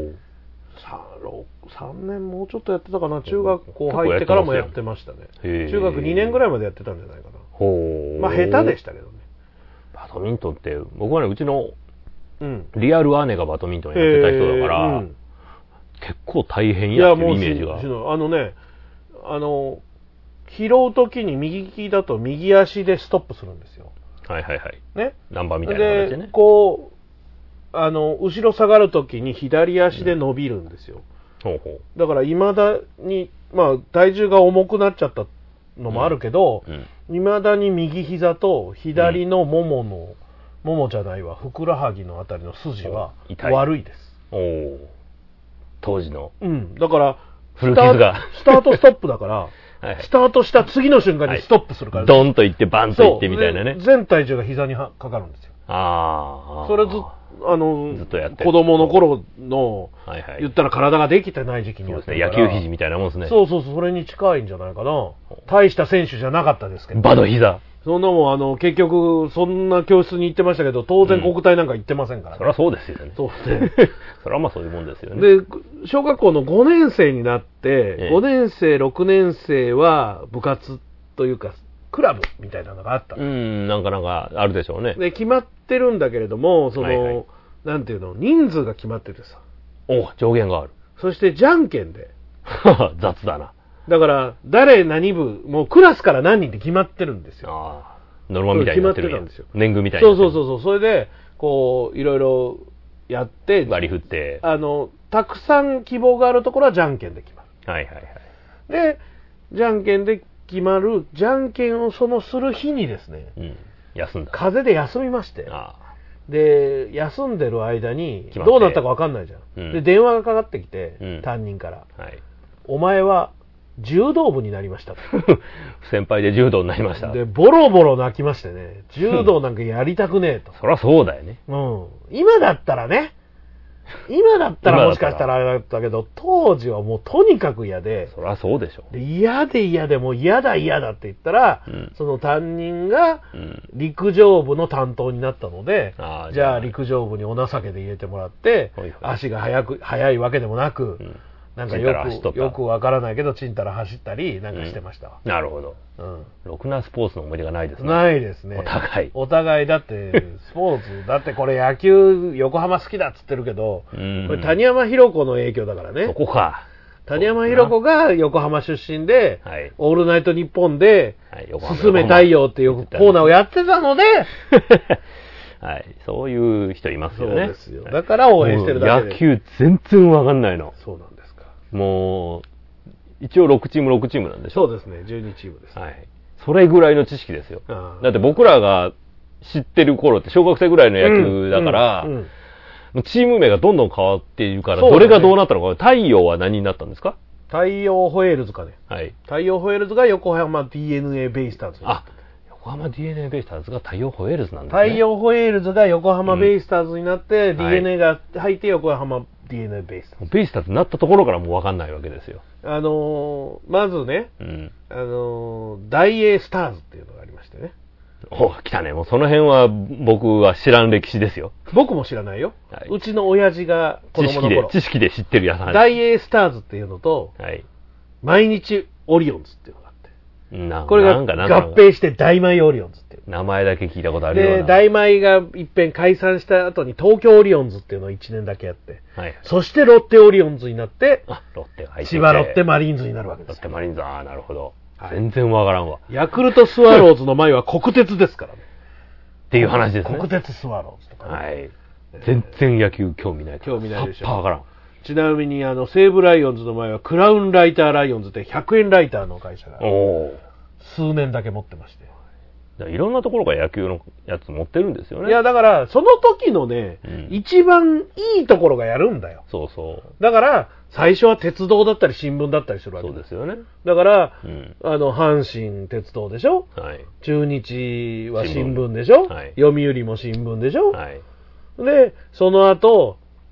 さんねんもうちょっとやってたかな、中学校入ってからもやってましたね。中学にねんぐらいまでやってたんじゃないかな。まあ、下手でしたけどね。 バドミントンって、僕はね、うちのリアル姉がバドミントンやってた人だから、うん、結構大変やっていうイメージが。 あのね、あの、拾うときに右利きだと右足でストップするんですよ。 はいはいはい。 ね。 ナンバーみたいな形でね。 で、こう、あの、後ろ下がるときに左足で伸びるんですよ。 うん、ほうほう。 だから未だに、まあ、体重が重くなっちゃったのもあるけど、うんうん、未だに右膝と左のももの、うん、ももじゃないわ、ふくらはぎのあたりの筋は悪いです。 おお。当時の。 うん。だから、 古傷が。 スタートストップだから、はい、スタートした次の瞬間にストップするから、 はい、ドンといってバンといってみたいなね。 全体重が膝にかかるんですよ。 ああ。 それずあのずっとやって子供の頃の、はいはい、言ったら体ができてない時期にやってるから、 そうですね、野球肘みたいなもんですね。 そうそうそう、それに近いんじゃないかな。大した選手じゃなかったですけど。 バド膝。 そんなもん、あの、結局、そんな教室に行ってましたけど、当然国体なんか行ってませんから、ねうん。そりゃそうですよね。 そうですね。 そりゃまあそういうもんですよね。 で、小学校のごねん生になって、ええ、ごねん生、ろくねん生は部活というか、クラブみたいなのがあった。 うん、なんかなんかあるでしょうね。 で、決まってるんだけれども、その、はいはい、なんていうの、人数が決まっててさ。 お、上限がある。 そしてじゃんけんで。 雑だな。 だから、誰何部、もうクラスから何人って決まってるんですよ。 ああ。ノルマみたいになってるんや。決まってたんですよ。年貢みたいになってる。そうそうそうそう。それで、こう、いろいろやって、 割り振って。 あの、たくさん希望があるところはじゃんけんで決まる。 はいはいはい。 で、じゃんけんで決まる、じゃんけんをそのする日にですね、 うん、休んだ。 風邪で休みまして。 ああ。 で、休んでる間に、どうなったか分かんないじゃん。うん、で、電話がかかってきて、うん、担任から、はい。お前は柔道部になりました。 先輩で柔道になりました。 で、ボロボロ泣きましてね、柔道なんかやりたくねえと。 そりゃそうだよね。 うん。今だったらね、今だったらもしかしたらあれだったけど、当時はもうとにかく嫌で、 そりゃそうでしょ。 で、嫌で嫌でもう嫌だ嫌だって言ったら、うん、その担任が陸上部の担当になったので、うん、じゃあ陸上部にお情けで入れてもらって、ほいほい足が速く速いわけでもなく、うん、なんかよくよくわからないけどちんたら走ったりなんかしてましたわ。 うん、なるほど。うん。ろくなスポーツの思い出がないですね。 ないですね。 お互い。 お互いだってスポーツだってこれ野球横浜好きだっつってるけど、うん、これ谷山ひろ子の影響だからね。 そこか。 谷山ひろ子が横浜出身で、はい、オールナイトニッポンで、はい、すすめ太陽っていうコーナーをやってたので。 はい、そういう人いますよね。 そうですよ。だから応援してるだけで。 野球全然わかんないの。 そうなんですか。 もう、一応ろくチームろくチームなんでしょ。 そうですね、じゅうにチームです、ね。 はい。それぐらいの知識ですよ。だって僕らが知ってる頃って小学生ぐらいの野球だから、うんうんうん、チーム名がどんどん変わっているから、ね、どれがどうなったのか、太陽は何になったんですか？ 太陽ホエールズかね。 はい。 太陽ホエールズが横浜 ディーエヌエー ベイスターズ。 あ、横浜 ディーエヌエー ベイスターズが太陽ホエールズなんですね。太陽ホエールズが横浜ベイスターズになって、うん、ディーエヌエー が入って横浜 ディーエヌエー ベイスターズ。 ベイスターズになったところからもう分かんないわけですよ。 あのー、まずね、うん、あのー、大英スターズっていうのがありましてね。 お、来たね。もうその辺は僕は知らん歴史ですよ。 僕も知らないよ。はい、うちの親父が子供の頃。 知識で、知識で知ってるやつ。 大英スターズっていうのと、はい、毎日オリオンズっていうのがあって。なこれが合併して大米オリオンズっていう。 名前だけ聞いたことあるような。 で、大米がいっぺん解散した後に東京オリオンズっていうのをいちねんだけやって。はい、そしてロッテオリオンズになって、 あ、ロッテが入って千葉ロッテマリーンズになるわけです。 ロッテマリーンズ、ああ、なるほど。はい、全然わからんわ。 ヤクルトスワローズの前は国鉄ですからね。 っていう話ですね。 国鉄スワローズとか、ね。 はい。全然野球興味ないから。 興味ないでしょ。 さっぱわからん。 ちなみにあの西武ライオンズの前はクラウンライターライオンズってひゃくえんライターの会社が数年だけ持ってまして。 いろんなところが野球のやつ持ってるんですよね。 いやだからその時のね、うん、一番いいところがやるんだよ。 そうそう。 だから最初は鉄道だったり新聞だったりするわけそうですよね。 だから、うん、あの阪神鉄道でしょ、はい、中日は新聞でしょ、はい、読売も新聞でしょ、はい、でその後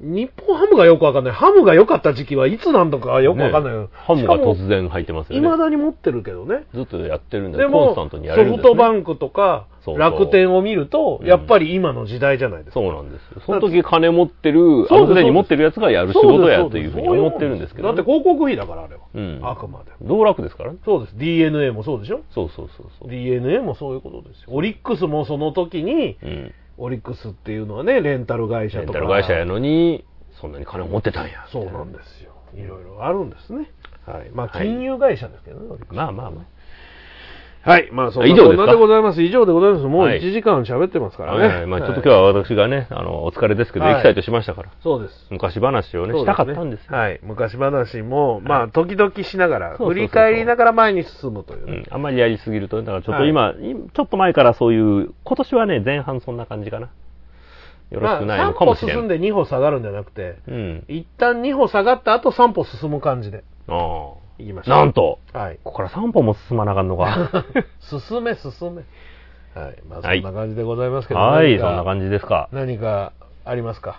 日本ハムがよくわかんない。ハムが良かった時期はいつなんだかよくわかんない、ね。 ハムが突然入ってますよね。 未だに持ってるけどね。 ずっとやってるんだよ。 でもコンスタントにやれるんですね。 ソフトバンクとか楽天を見ると、うん、やっぱり今の時代じゃないですか。 そうなんですよ。その時金持ってる、あの船に持ってるやつがやる仕事やというふうに思ってるんですけど、ね。 だって広告費だからあれは。うん、あくまで。 道楽ですからね。 そうです。ディーエヌエー もそうでしょ。 そうそうそうそう。 ディーエヌエー もそういうことですよ。オリックスもその時に、うん、オリックスっていうのはね、レンタル会社とか。 レンタル会社やのに、そんなに金を持ってたんや。 そうなんですよ。いろいろあるんですね。はい。まあ、金融会社ですけどね。はい、 まあまあまあ。はい。まあ、そんなこんなでございます。以上でございます。もういちじかん喋ってますからね。はい。 まあ、ちょっと今日は私がね、あの、お疲れですけど、行きたいとしましたから。 そうです。 昔話をね、したかったんですよ。 はい。昔話も、まあ、時々しながら、振り返りながら前に進むという。 あんまりやりすぎると、だからちょっと今、ちょっと前からそういう、今年はね、前半そんな感じかな。よろしくないのかもしれない。 さん歩進んでに歩下がるんじゃなくて、うん、一旦に歩下がった後さん歩進む感じで。ああ。行きましょう。 なんと、 はい。 ここからさん歩も進まなあかんのか。 進め、進め。はい。まあ、そんな感じでございますけど、 はい、そんな感じですか。 何かありますか？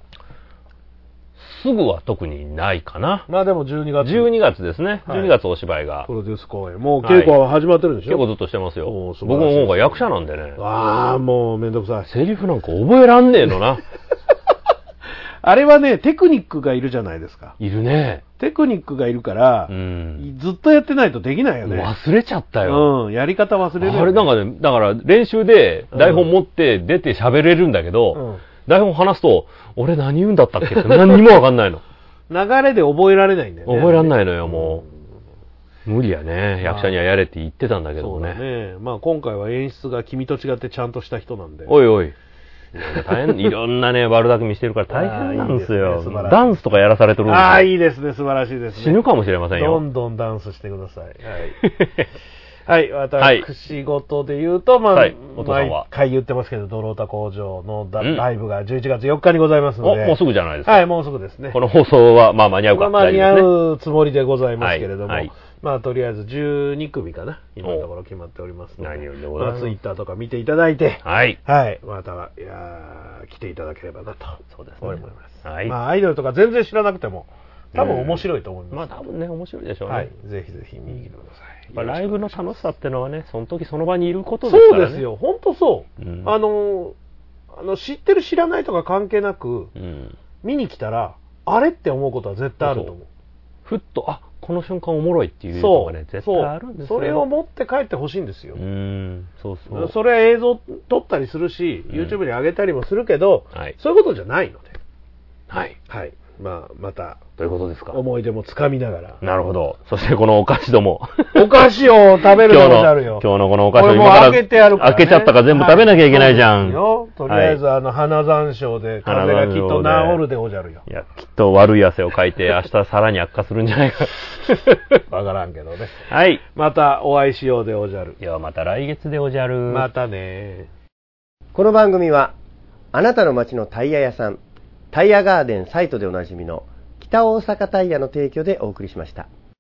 すぐは特にないかな。 まあでもじゅうにがつ。 じゅうにがつですね。じゅうにがつお芝居が。 プロデュース公演。もう稽古は始まってるんでしょ？ 結構ずっとしてますよ。僕の方が役者なんでね。 ああ、もうめんどくさい。 セリフなんか覚えらんねえのな。 あれはね、テクニックがいるじゃないですか。 いるね。 テクニックがいるから、うん、ずっとやってないとできないよね。 忘れちゃったよ。 うん、やり方忘れるよね。 あれなんかね、だから練習で台本持って出て喋れるんだけど、うん、台本話すと、俺何言うんだったっけって何にもわかんないの。 流れで覚えられないんだよね。 覚えられないのよ、もう。無理やね。役者にはやれって言ってたんだけどね。 そうだね。まあ今回は演出が君と違ってちゃんとした人なんで。 おいおい。大変、いろんなね、悪巧みしてるから大変なんですよ。いいですね、ダンスとかやらされてるんですよ。 ああ、いいですね。素晴らしいですね。 死ぬかもしれませんよ。 どんどんダンスしてください。はい。はい。私事で言うと、まあ、はい、毎回言ってますけど、ドロータ工場のライブがじゅういちがつよっかにございますので。 お、もうすぐじゃないですか。 はい、もうすぐですね。 この放送は、まあ間に合うか。 まあ間に合うつもりでございますけれども。はいはい、まあとりあえずじゅうにくみかな。今のところ決まっておりますので。 何よりでございます。 まあツイッターとか見ていただいて。 はい。 はい。また、いや来ていただければなと。 そうですね。 思います。はい。まあアイドルとか全然知らなくても、多分面白いと思います。 まあ多分ね、面白いでしょうね。 はい。ぜひぜひ見に来てください。 やっぱライブの楽しさってのはね、その時その場にいることですからね。 そうですよ。本当そう。うん、あの、あの、知ってる知らないとか関係なく、うん、見に来たら、あれって思うことは絶対あると思う。そうふっと、あ、この瞬間おもろいっていうのがね、絶対あるんですよ。 それを持って帰ってほしいんですよ。 うん、そうそう。 それは映像撮ったりするし、うん、YouTube に上げたりもするけど、はい、そういうことじゃないので。 はい。 はい。まあ、また、 ということですか。 思い出もつかみながら。 なるほど。そしてこのお菓子ども。 お菓子を食べるのもあるよ。 今日のこのお菓子を今から開けてやるから、ね。開けちゃったから全部食べなきゃいけないじゃん。 よとりあえず、あの、花山椒で風がきっと治るでおじゃるよ。 いや、きっと悪い汗をかいて、明日さらに悪化するんじゃないか。 わからんけどね。 はい。 またお会いしようでおじゃる。 いや、また来月でおじゃる。 またね。 この番組は、あなたの街のタイヤ屋さん、タイヤガーデンサイトでおなじみの北大阪タイヤの提供でお送りしました。